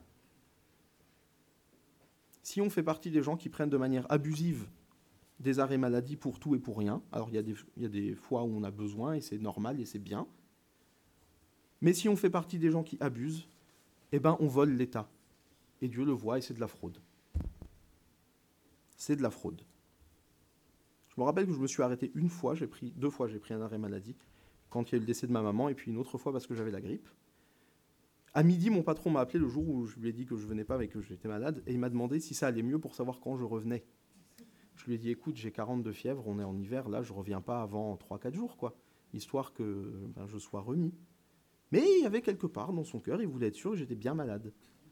Si on fait partie des gens qui prennent de manière abusive des arrêts maladie pour tout et pour rien, alors il y a des fois où on a besoin et c'est normal et c'est bien, mais si on fait partie des gens qui abusent, eh ben on vole l'État. Et Dieu le voit et c'est de la fraude. C'est de la fraude. Je me rappelle que je me suis arrêté deux fois j'ai pris un arrêt maladie, quand il y a eu le décès de ma maman, et puis une autre fois parce que j'avais la grippe. À midi, mon patron m'a appelé le jour où je lui ai dit que je ne venais pas et que j'étais malade, et il m'a demandé si ça allait mieux pour savoir quand je revenais. Je lui ai dit, écoute, j'ai 40 de fièvre, on est en hiver, là, je ne reviens pas avant 3-4 jours, quoi, histoire que je sois remis. Mais il y avait quelque part dans son cœur, il voulait être sûr que j'étais bien malade.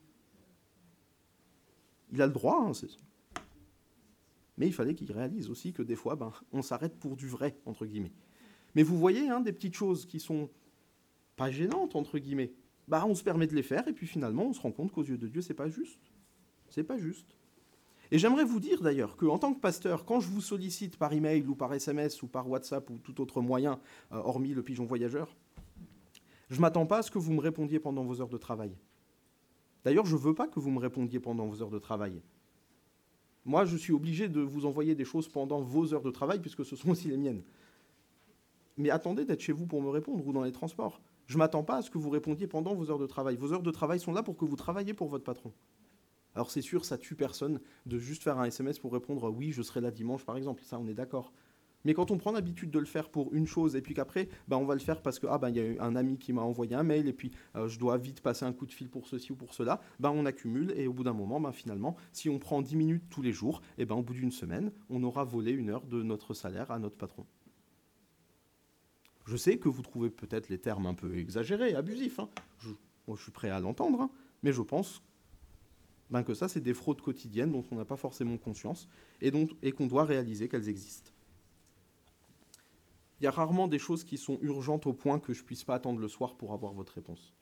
Il a le droit, hein, mais il fallait qu'il réalise aussi que des fois, on s'arrête pour du vrai, entre guillemets. Mais vous voyez, hein, des petites choses qui sont pas gênantes, entre guillemets, on se permet de les faire, et puis finalement, on se rend compte qu'aux yeux de Dieu, c'est pas juste. C'est pas juste. Et j'aimerais vous dire d'ailleurs qu'en tant que pasteur, quand je vous sollicite par email ou par SMS ou par WhatsApp ou tout autre moyen, hormis le pigeon voyageur, je ne m'attends pas à ce que vous me répondiez pendant vos heures de travail. D'ailleurs, je ne veux pas que vous me répondiez pendant vos heures de travail. Moi, je suis obligé de vous envoyer des choses pendant vos heures de travail, puisque ce sont aussi les miennes. Mais attendez d'être chez vous pour me répondre ou dans les transports. Je ne m'attends pas à ce que vous répondiez pendant vos heures de travail. Vos heures de travail sont là pour que vous travailliez pour votre patron. Alors c'est sûr, ça tue personne de juste faire un SMS pour répondre « oui, je serai là dimanche » par exemple, ça on est d'accord. Mais quand on prend l'habitude de le faire pour une chose et puis qu'après, on va le faire parce que y a eu un ami qui m'a envoyé un mail et puis je dois vite passer un coup de fil pour ceci ou pour cela, on accumule et au bout d'un moment, finalement, si on prend 10 minutes tous les jours, au bout d'une semaine, on aura volé 1 heure de notre salaire à notre patron. Je sais que vous trouvez peut-être les termes un peu exagérés, abusifs, hein. Moi, je suis prêt à l'entendre, hein, mais je pense que ça, c'est des fraudes quotidiennes dont on n'a pas forcément conscience et qu'on doit réaliser qu'elles existent. Il y a rarement des choses qui sont urgentes au point que je ne puisse pas attendre le soir pour avoir votre réponse.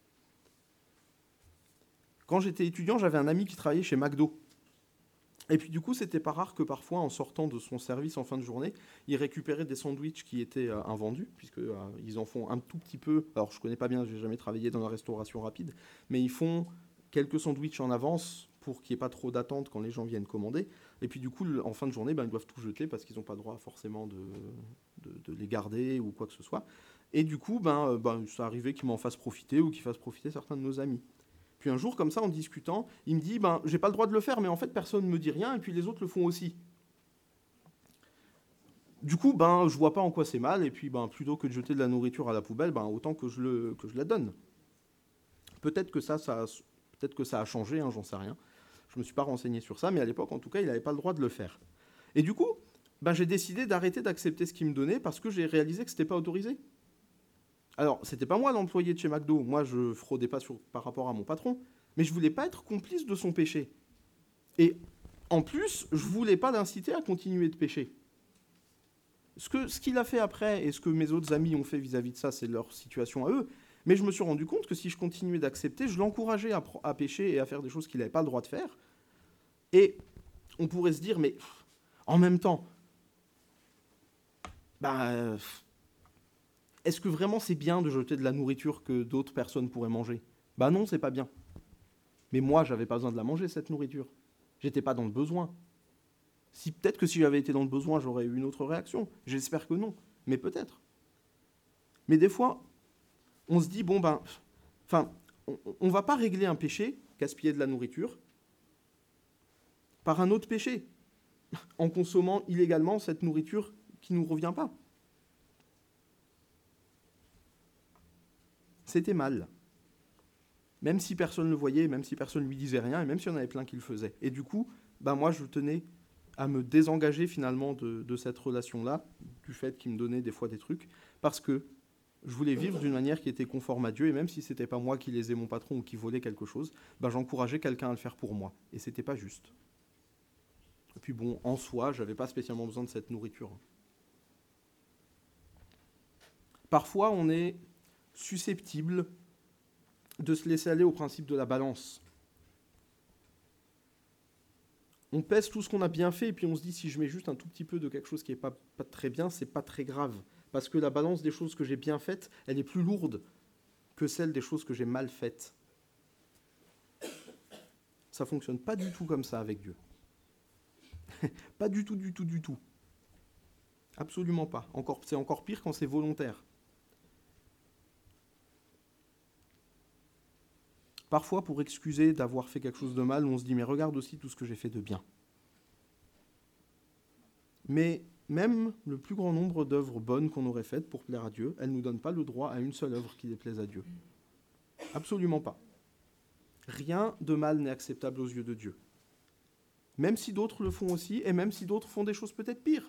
Quand j'étais étudiant, j'avais un ami qui travaillait chez McDo. Et puis du coup, c'était pas rare que parfois, en sortant de son service en fin de journée, il récupérait des sandwichs qui étaient invendus, puisqu'ils en font un tout petit peu. Alors, je connais pas bien, j'ai jamais travaillé dans la restauration rapide, mais ils font quelques sandwichs en avance pour qu'il n'y ait pas trop d'attente quand les gens viennent commander. Et puis du coup, en fin de journée, ils doivent tout jeter parce qu'ils n'ont pas le droit forcément de les garder ou quoi que ce soit. Et du coup, ça arrivait qu'ils m'en fassent profiter ou qu'ils fassent profiter certains de nos amis. Puis un jour, comme ça, en discutant, il me dit j'ai pas le droit de le faire, mais en fait, personne ne me dit rien, et puis les autres le font aussi. Du coup, je vois pas en quoi c'est mal, et puis plutôt que de jeter de la nourriture à la poubelle, autant que je la donne. Peut-être que ça a changé, hein, j'en sais rien. Je me suis pas renseigné sur ça, mais à l'époque, en tout cas, il n'avait pas le droit de le faire. Et du coup, j'ai décidé d'arrêter d'accepter ce qu'il me donnait parce que j'ai réalisé que c'était pas autorisé. Alors, c'était pas moi l'employé de chez McDo, moi je fraudais pas par rapport à mon patron, mais je voulais pas être complice de son péché. Et en plus, je voulais pas l'inciter à continuer de pécher. Ce qu'il a fait après et ce que mes autres amis ont fait vis-à-vis de ça, c'est leur situation à eux, mais je me suis rendu compte que si je continuais d'accepter, je l'encourageais à pécher et à faire des choses qu'il n'avait pas le droit de faire. Et on pourrait se dire, mais en même temps, est-ce que vraiment c'est bien de jeter de la nourriture que d'autres personnes pourraient manger ? Non, c'est pas bien. Mais moi, j'avais pas besoin de la manger, cette nourriture. J'étais pas dans le besoin. Peut-être que si j'avais été dans le besoin, j'aurais eu une autre réaction. J'espère que non, mais peut-être. Mais des fois, on se dit, on va pas régler un péché, gaspiller de la nourriture, par un autre péché, en consommant illégalement cette nourriture qui ne nous revient pas. C'était mal. Même si personne ne le voyait, même si personne ne lui disait rien, et même s'il y en avait plein qui le faisaient. Et du coup, moi, je tenais à me désengager finalement de cette relation-là, du fait qu'il me donnait des fois des trucs, parce que je voulais vivre d'une manière qui était conforme à Dieu, et même si ce n'était pas moi qui lésais mon patron ou qui volait quelque chose, j'encourageais quelqu'un à le faire pour moi. Et ce n'était pas juste. Et puis en soi, je n'avais pas spécialement besoin de cette nourriture. Parfois, on est susceptible de se laisser aller au principe de la balance. On pèse tout ce qu'on a bien fait, et puis on se dit, si je mets juste un tout petit peu de quelque chose qui n'est pas très bien, c'est pas très grave. Parce que la balance des choses que j'ai bien faites, elle est plus lourde que celle des choses que j'ai mal faites. Ça ne fonctionne pas du tout comme ça avec Dieu. Pas du tout, du tout, du tout. Absolument pas. C'est encore pire quand c'est volontaire. Parfois, pour excuser d'avoir fait quelque chose de mal, on se dit, mais regarde aussi tout ce que j'ai fait de bien. Mais même le plus grand nombre d'œuvres bonnes qu'on aurait faites pour plaire à Dieu, elles ne nous donnent pas le droit à une seule œuvre qui déplaise à Dieu. Absolument pas. Rien de mal n'est acceptable aux yeux de Dieu. Même si d'autres le font aussi, et même si d'autres font des choses peut-être pires.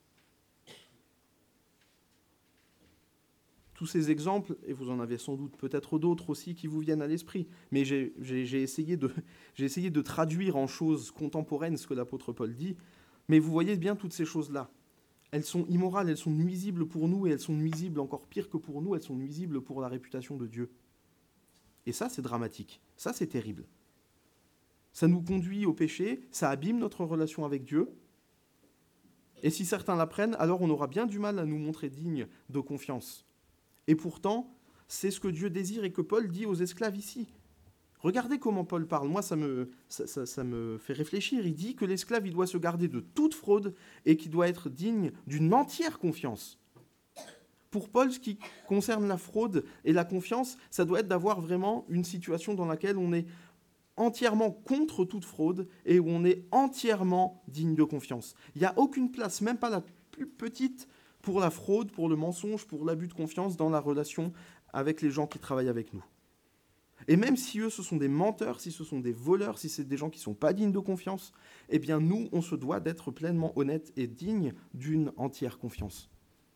Tous ces exemples, et vous en avez sans doute peut-être d'autres aussi qui vous viennent à l'esprit, mais j'ai essayé de traduire en choses contemporaines ce que l'apôtre Paul dit, mais vous voyez bien toutes ces choses-là. Elles sont immorales, elles sont nuisibles pour nous, et elles sont nuisibles encore pire que pour nous, elles sont nuisibles pour la réputation de Dieu. Et ça, c'est dramatique, ça, c'est terrible. Ça nous conduit au péché, ça abîme notre relation avec Dieu, et si certains l'apprennent, alors on aura bien du mal à nous montrer dignes de confiance. Et pourtant, c'est ce que Dieu désire et que Paul dit aux esclaves ici. Regardez comment Paul parle. Moi, ça me fait réfléchir. Il dit que l'esclave, il doit se garder de toute fraude et qu'il doit être digne d'une entière confiance. Pour Paul, ce qui concerne la fraude et la confiance, ça doit être d'avoir vraiment une situation dans laquelle on est entièrement contre toute fraude et où on est entièrement digne de confiance. Il n'y a aucune place, même pas la plus petite, pour la fraude, pour le mensonge, pour l'abus de confiance dans la relation avec les gens qui travaillent avec nous. Et même si eux, ce sont des menteurs, si ce sont des voleurs, si c'est des gens qui ne sont pas dignes de confiance, eh bien nous, on se doit d'être pleinement honnêtes et dignes d'une entière confiance.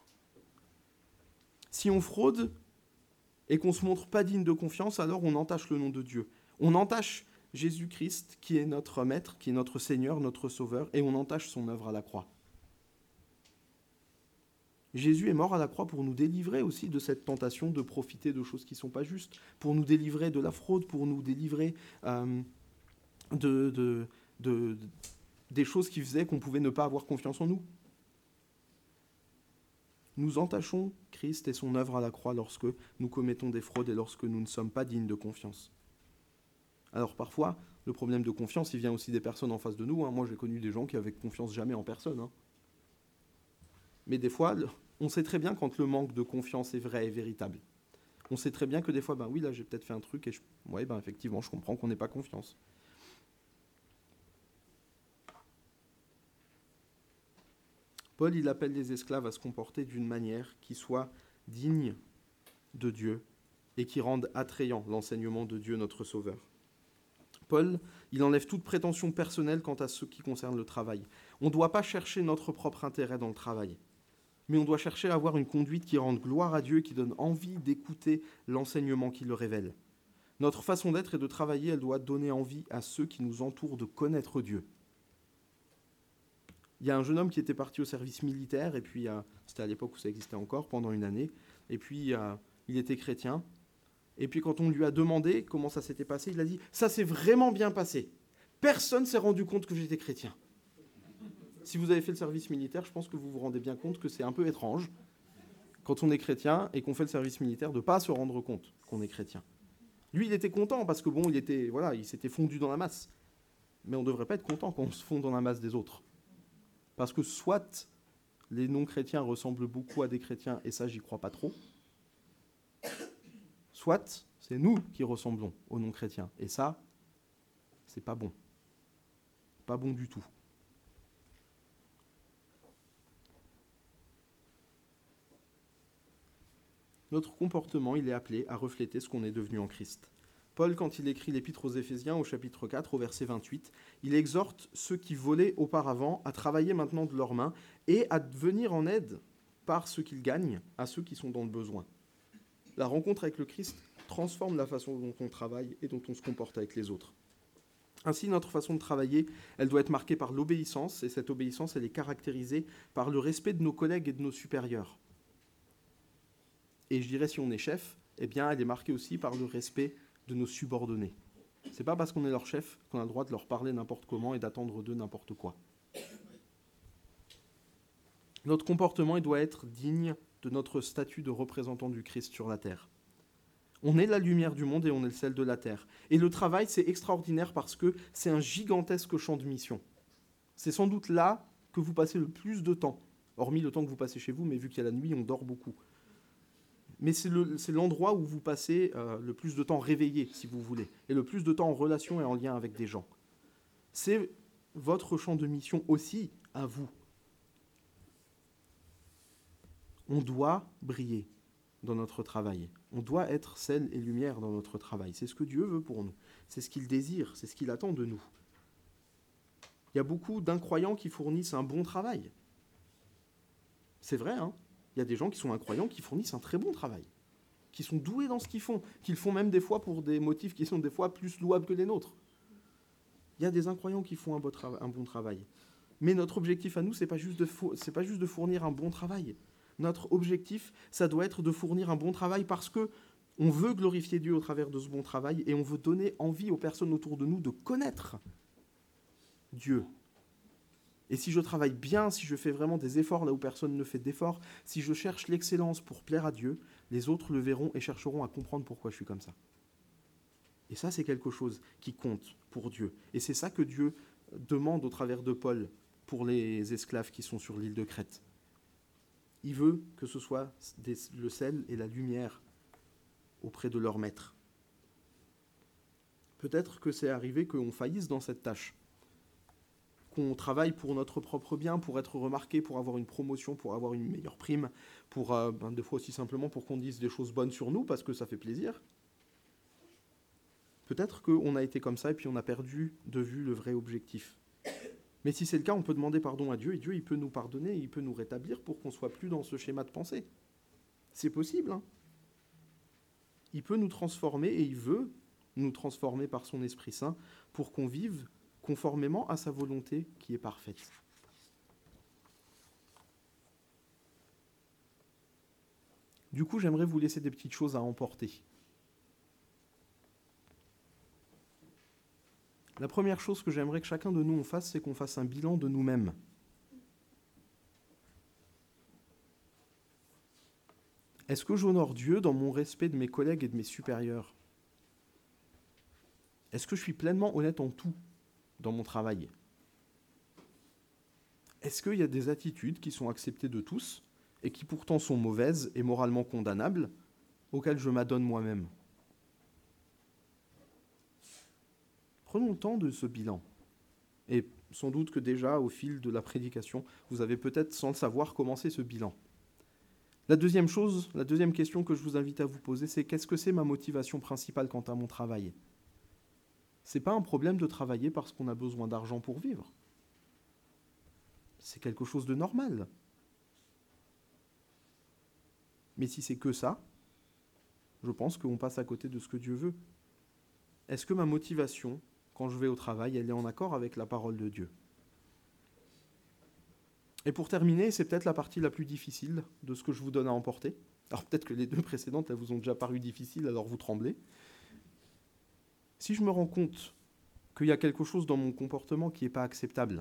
Si on fraude et qu'on ne se montre pas digne de confiance, alors on entache le nom de Dieu. On entache Jésus-Christ, qui est notre Maître, qui est notre Seigneur, notre Sauveur, et on entache son œuvre à la croix. Jésus est mort à la croix pour nous délivrer aussi de cette tentation de profiter de choses qui ne sont pas justes, pour nous délivrer de la fraude, pour nous délivrer des choses qui faisaient qu'on pouvait ne pas avoir confiance en nous. Nous entachons Christ et son œuvre à la croix lorsque nous commettons des fraudes et lorsque nous ne sommes pas dignes de confiance. Alors parfois, le problème de confiance, il vient aussi des personnes en face de nous. Moi, j'ai connu des gens qui avaient confiance jamais en personne. Mais des fois, on sait très bien quand le manque de confiance est vrai et véritable. On sait très bien que des fois, oui, là, j'ai peut-être fait un truc et effectivement, je comprends qu'on n'ait pas confiance. Paul, il appelle les esclaves à se comporter d'une manière qui soit digne de Dieu et qui rende attrayant l'enseignement de Dieu, notre Sauveur. Paul, il enlève toute prétention personnelle quant à ce qui concerne le travail. On ne doit pas chercher notre propre intérêt dans le travail, mais on doit chercher à avoir une conduite qui rende gloire à Dieu et qui donne envie d'écouter l'enseignement qui le révèle. Notre façon d'être et de travailler, elle doit donner envie à ceux qui nous entourent de connaître Dieu. Il y a un jeune homme qui était parti au service militaire, et puis c'était à l'époque où ça existait encore, pendant une année, et puis il était chrétien. Et puis quand on lui a demandé comment ça s'était passé, il a dit « Ça s'est vraiment bien passé. Personne ne s'est rendu compte que j'étais chrétien. » Si vous avez fait le service militaire, je pense que vous vous rendez bien compte que c'est un peu étrange, quand on est chrétien et qu'on fait le service militaire, de ne pas se rendre compte qu'on est chrétien. Lui, il était content parce que il s'était fondu dans la masse. Mais on ne devrait pas être content quand on se fond dans la masse des autres. Parce que soit les non-chrétiens ressemblent beaucoup à des chrétiens, et ça, j'y crois pas trop, soit c'est nous qui ressemblons aux non-chrétiens. Et ça, c'est pas bon. Pas bon du tout. Notre comportement, il est appelé à refléter ce qu'on est devenu en Christ. Paul, quand il écrit l'Épître aux Éphésiens, au chapitre 4, au verset 28, il exhorte ceux qui volaient auparavant à travailler maintenant de leurs mains et à venir en aide par ce qu'ils gagnent à ceux qui sont dans le besoin. La rencontre avec le Christ transforme la façon dont on travaille et dont on se comporte avec les autres. Ainsi, notre façon de travailler, elle doit être marquée par l'obéissance, et cette obéissance, elle est caractérisée par le respect de nos collègues et de nos supérieurs. Et je dirais, si on est chef, eh bien, elle est marquée aussi par le respect de nos subordonnés. C'est pas parce qu'on est leur chef qu'on a le droit de leur parler n'importe comment et d'attendre d'eux n'importe quoi. Notre comportement, il doit être digne de notre statut de représentant du Christ sur la terre. On est la lumière du monde et on est le sel de la terre. Et le travail, c'est extraordinaire parce que c'est un gigantesque champ de mission. C'est sans doute là que vous passez le plus de temps, hormis le temps que vous passez chez vous, mais vu qu'il y a la nuit, on dort beaucoup. Mais c'est l'endroit où vous passez le plus de temps réveillé, si vous voulez, et le plus de temps en relation et en lien avec des gens. C'est votre champ de mission aussi à vous. On doit briller dans notre travail. On doit être sel et lumière dans notre travail. C'est ce que Dieu veut pour nous. C'est ce qu'il désire, c'est ce qu'il attend de nous. Il y a beaucoup d'incroyants qui fournissent un bon travail. C'est vrai, hein ? Il y a des gens qui sont incroyants qui fournissent un très bon travail, qui sont doués dans ce qu'ils font, qu'ils font même des fois pour des motifs qui sont des fois plus louables que les nôtres. Il y a des incroyants qui font un bon travail. Mais notre objectif à nous, c'est pas juste de fournir un bon travail. Notre objectif, ça doit être de fournir un bon travail parce que on veut glorifier Dieu au travers de ce bon travail et on veut donner envie aux personnes autour de nous de connaître Dieu. Et si je travaille bien, si je fais vraiment des efforts là où personne ne fait d'efforts, si je cherche l'excellence pour plaire à Dieu, les autres le verront et chercheront à comprendre pourquoi je suis comme ça. Et ça, c'est quelque chose qui compte pour Dieu. Et c'est ça que Dieu demande au travers de Paul pour les esclaves qui sont sur l'île de Crète. Il veut que ce soit le sel et la lumière auprès de leur maître. Peut-être que c'est arrivé qu'on faillisse dans cette tâche, qu'on travaille pour notre propre bien, pour être remarqué, pour avoir une promotion, pour avoir une meilleure prime, pour des fois aussi simplement pour qu'on dise des choses bonnes sur nous, parce que ça fait plaisir. Peut-être qu'on a été comme ça et puis on a perdu de vue le vrai objectif. Mais si c'est le cas, on peut demander pardon à Dieu, et Dieu, il peut nous pardonner, il peut nous rétablir pour qu'on ne soit plus dans ce schéma de pensée. C'est possible, hein ? Il peut nous transformer, et il veut nous transformer par son Esprit Saint pour qu'on vive conformément à sa volonté qui est parfaite. Du coup, j'aimerais vous laisser des petites choses à emporter. La première chose que j'aimerais que chacun de nous fasse, c'est qu'on fasse un bilan de nous-mêmes. Est-ce que j'honore Dieu dans mon respect de mes collègues et de mes supérieurs ? Est-ce que je suis pleinement honnête en tout dans mon travail ? Est-ce qu'il y a des attitudes qui sont acceptées de tous et qui pourtant sont mauvaises et moralement condamnables, auxquelles je m'adonne moi-même ? Prenons le temps de ce bilan. Et sans doute que déjà, au fil de la prédication, vous avez peut-être, sans le savoir, commencé ce bilan. La deuxième question que je vous invite à vous poser, c'est qu'est-ce que c'est ma motivation principale quant à mon travail ? C'est pas un problème de travailler parce qu'on a besoin d'argent pour vivre. C'est quelque chose de normal. Mais si c'est que ça, je pense qu'on passe à côté de ce que Dieu veut. Est-ce que ma motivation, quand je vais au travail, elle est en accord avec la parole de Dieu ? Et pour terminer, c'est peut-être la partie la plus difficile de ce que je vous donne à emporter. Alors peut-être que les deux précédentes, elles vous ont déjà paru difficiles, alors vous tremblez. Si je me rends compte qu'il y a quelque chose dans mon comportement qui n'est pas acceptable,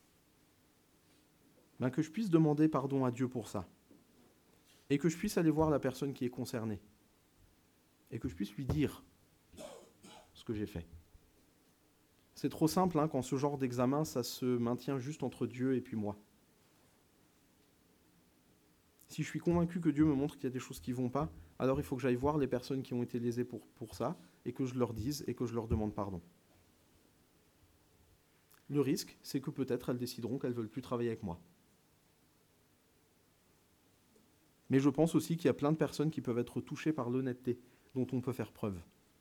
ben que je puisse demander pardon à Dieu pour ça. Et que je puisse aller voir la personne qui est concernée. Et que je puisse lui dire ce que j'ai fait. C'est trop simple, hein, quand ce genre d'examen, ça se maintient juste entre Dieu et puis moi. Si je suis convaincu que Dieu me montre qu'il y a des choses qui ne vont pas, alors il faut que j'aille voir les personnes qui ont été lésées pour ça, et que je leur dise, et que je leur demande pardon. Le risque, c'est que peut-être elles décideront qu'elles ne veulent plus travailler avec moi. Mais je pense aussi qu'il y a plein de personnes qui peuvent être touchées par l'honnêteté dont on peut faire preuve.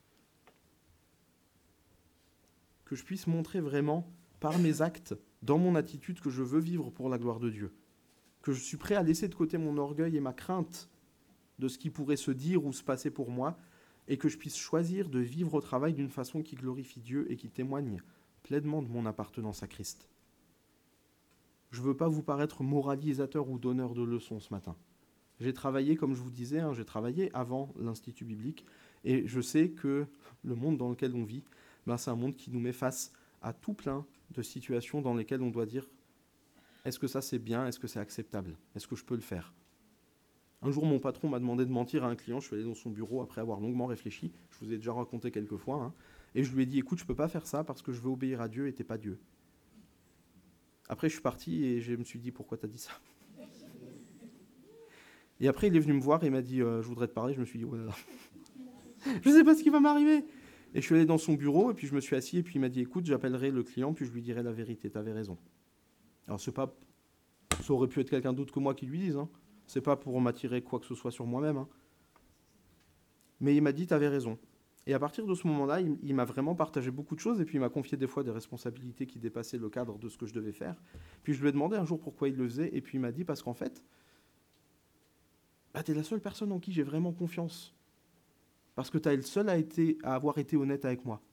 Que je puisse montrer vraiment, par mes actes, dans mon attitude, que je veux vivre pour la gloire de Dieu. Que je suis prêt à laisser de côté mon orgueil et ma crainte de ce qui pourrait se dire ou se passer pour moi, et que je puisse choisir de vivre au travail d'une façon qui glorifie Dieu et qui témoigne pleinement de mon appartenance à Christ. Je ne veux pas vous paraître moralisateur ou donneur de leçons ce matin. J'ai travaillé, comme je vous disais, j'ai travaillé avant l'Institut biblique, et je sais que le monde dans lequel on vit, c'est un monde qui nous met face à tout plein de situations dans lesquelles on doit dire est-ce que ça c'est bien, est-ce que c'est acceptable, est-ce que je peux le faire. Un jour, mon patron m'a demandé de mentir à un client, je suis allé dans son bureau après avoir longuement réfléchi, je vous ai déjà raconté quelques fois, et je lui ai dit écoute, je peux pas faire ça parce que je veux obéir à Dieu et t'es pas Dieu. Après, je suis parti et je me suis dit pourquoi t'as dit ça. Et après, il est venu me voir et il m'a dit je voudrais te parler. Je me suis dit oh là là, je sais pas ce qui va m'arriver. Et je suis allé dans son bureau et puis je me suis assis et puis il m'a dit écoute, j'appellerai le client puis je lui dirai la vérité, t'avais raison. Alors ça aurait pu être quelqu'un d'autre que moi qui lui dise, c'est pas pour m'attirer quoi que ce soit sur moi-même, mais il m'a dit t'avais raison. Et à partir de ce moment-là, il m'a vraiment partagé beaucoup de choses et puis il m'a confié des fois des responsabilités qui dépassaient le cadre de ce que je devais faire. Puis je lui ai demandé un jour pourquoi il le faisait et puis il m'a dit parce qu'en fait, t'es la seule personne en qui j'ai vraiment confiance. Parce que t'es le seul à avoir été honnête avec moi.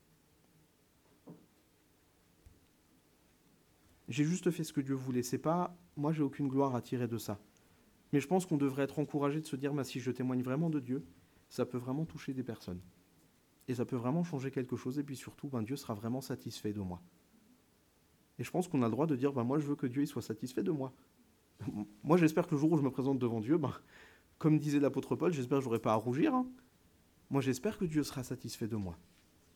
J'ai juste fait ce que Dieu voulait. C'est pas, moi j'ai aucune gloire à tirer de ça. Mais je pense qu'on devrait être encouragé de se dire, si je témoigne vraiment de Dieu, ça peut vraiment toucher des personnes. Et ça peut vraiment changer quelque chose. Et puis surtout, Dieu sera vraiment satisfait de moi. Et je pense qu'on a le droit de dire, moi je veux que Dieu il soit satisfait de moi. Moi j'espère que le jour où je me présente devant Dieu, comme disait l'apôtre Paul, j'espère que je n'aurai pas à rougir. Moi j'espère que Dieu sera satisfait de moi.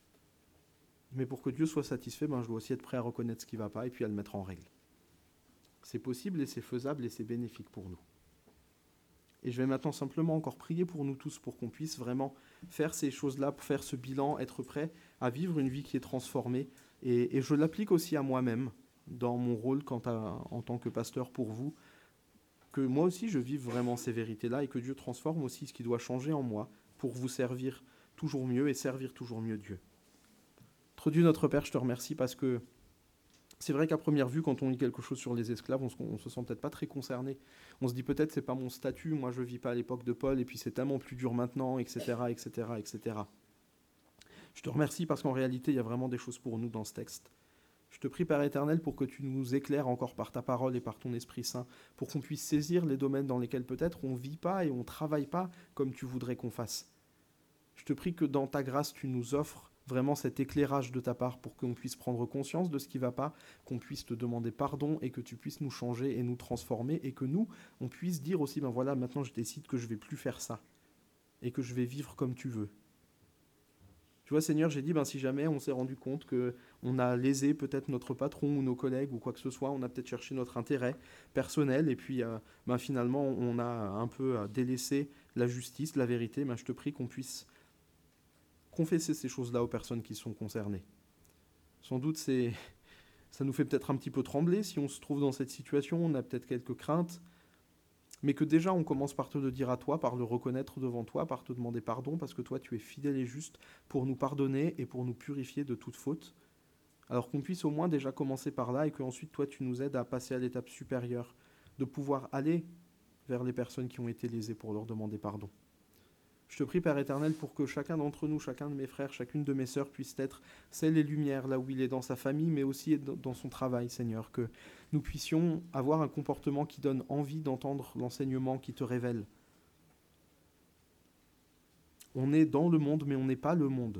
Mais pour que Dieu soit satisfait, je dois aussi être prêt à reconnaître ce qui ne va pas et puis à le mettre en règle. C'est possible et c'est faisable et c'est bénéfique pour nous. Et je vais maintenant simplement encore prier pour nous tous pour qu'on puisse vraiment faire ces choses-là, faire ce bilan, être prêt à vivre une vie qui est transformée. Et je l'applique aussi à moi-même dans mon rôle en tant que pasteur pour vous, que moi aussi je vive vraiment ces vérités-là et que Dieu transforme aussi ce qui doit changer en moi pour vous servir toujours mieux et servir toujours mieux Dieu. Notre Dieu, notre Père, je te remercie parce que c'est vrai qu'à première vue, quand on lit quelque chose sur les esclaves, on se sent peut-être pas très concerné. On se dit peut-être c'est pas mon statut, moi je vis pas à l'époque de Paul et puis c'est tellement plus dur maintenant, etc., etc., etc. Je te remercie parce qu'en réalité, il y a vraiment des choses pour nous dans ce texte. Je te prie, Père éternel, pour que tu nous éclaires encore par ta parole et par ton Esprit Saint, pour qu'on puisse saisir les domaines dans lesquels peut-être on ne vit pas et on ne travaille pas comme tu voudrais qu'on fasse. Je te prie que dans ta grâce, tu nous offres vraiment cet éclairage de ta part pour qu'on puisse prendre conscience de ce qui ne va pas, qu'on puisse te demander pardon et que tu puisses nous changer et nous transformer et que nous, on puisse dire aussi, voilà, maintenant je décide que je ne vais plus faire ça et que je vais vivre comme tu veux. Tu vois, Seigneur, j'ai dit, si jamais on s'est rendu compte qu'on a lésé peut-être notre patron ou nos collègues ou quoi que ce soit, on a peut-être cherché notre intérêt personnel et puis finalement on a un peu délaissé la justice, la vérité, je te prie qu'on puisse confesser ces choses-là aux personnes qui sont concernées. Sans doute, ça nous fait peut-être un petit peu trembler si on se trouve dans cette situation, on a peut-être quelques craintes, mais que déjà on commence par te le dire à toi, par le reconnaître devant toi, par te demander pardon, parce que toi tu es fidèle et juste pour nous pardonner et pour nous purifier de toute faute. Alors qu'on puisse au moins déjà commencer par là et qu'ensuite toi tu nous aides à passer à l'étape supérieure, de pouvoir aller vers les personnes qui ont été lésées pour leur demander pardon. Je te prie, Père éternel, pour que chacun d'entre nous, chacun de mes frères, chacune de mes sœurs puisse être celle et lumière là où il est dans sa famille, mais aussi dans son travail, Seigneur. Que nous puissions avoir un comportement qui donne envie d'entendre l'enseignement qui te révèle. On est dans le monde, mais on n'est pas le monde.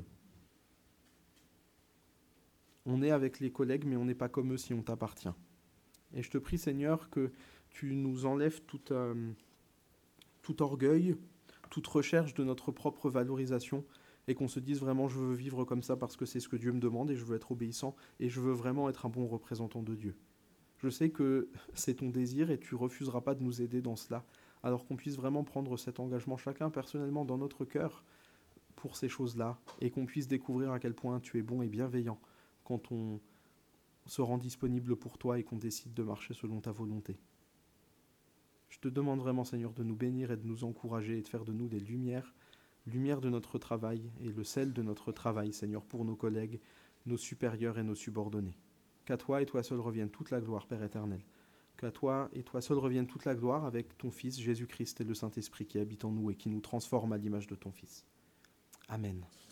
On est avec les collègues, mais on n'est pas comme eux si on t'appartient. Et je te prie, Seigneur, que tu nous enlèves tout orgueil, toute recherche de notre propre valorisation et qu'on se dise vraiment je veux vivre comme ça parce que c'est ce que Dieu me demande et je veux être obéissant et je veux vraiment être un bon représentant de Dieu. Je sais que c'est ton désir et tu refuseras pas de nous aider dans cela, alors qu'on puisse vraiment prendre cet engagement chacun personnellement dans notre cœur pour ces choses-là et qu'on puisse découvrir à quel point tu es bon et bienveillant quand on se rend disponible pour toi et qu'on décide de marcher selon ta volonté. Je te demande vraiment, Seigneur, de nous bénir et de nous encourager et de faire de nous des lumières de notre travail et le sel de notre travail, Seigneur, pour nos collègues, nos supérieurs et nos subordonnés. Qu'à toi et toi seul revienne toute la gloire, Père éternel. Qu'à toi et toi seul revienne toute la gloire avec ton Fils Jésus-Christ et le Saint-Esprit qui habite en nous et qui nous transforme à l'image de ton Fils. Amen.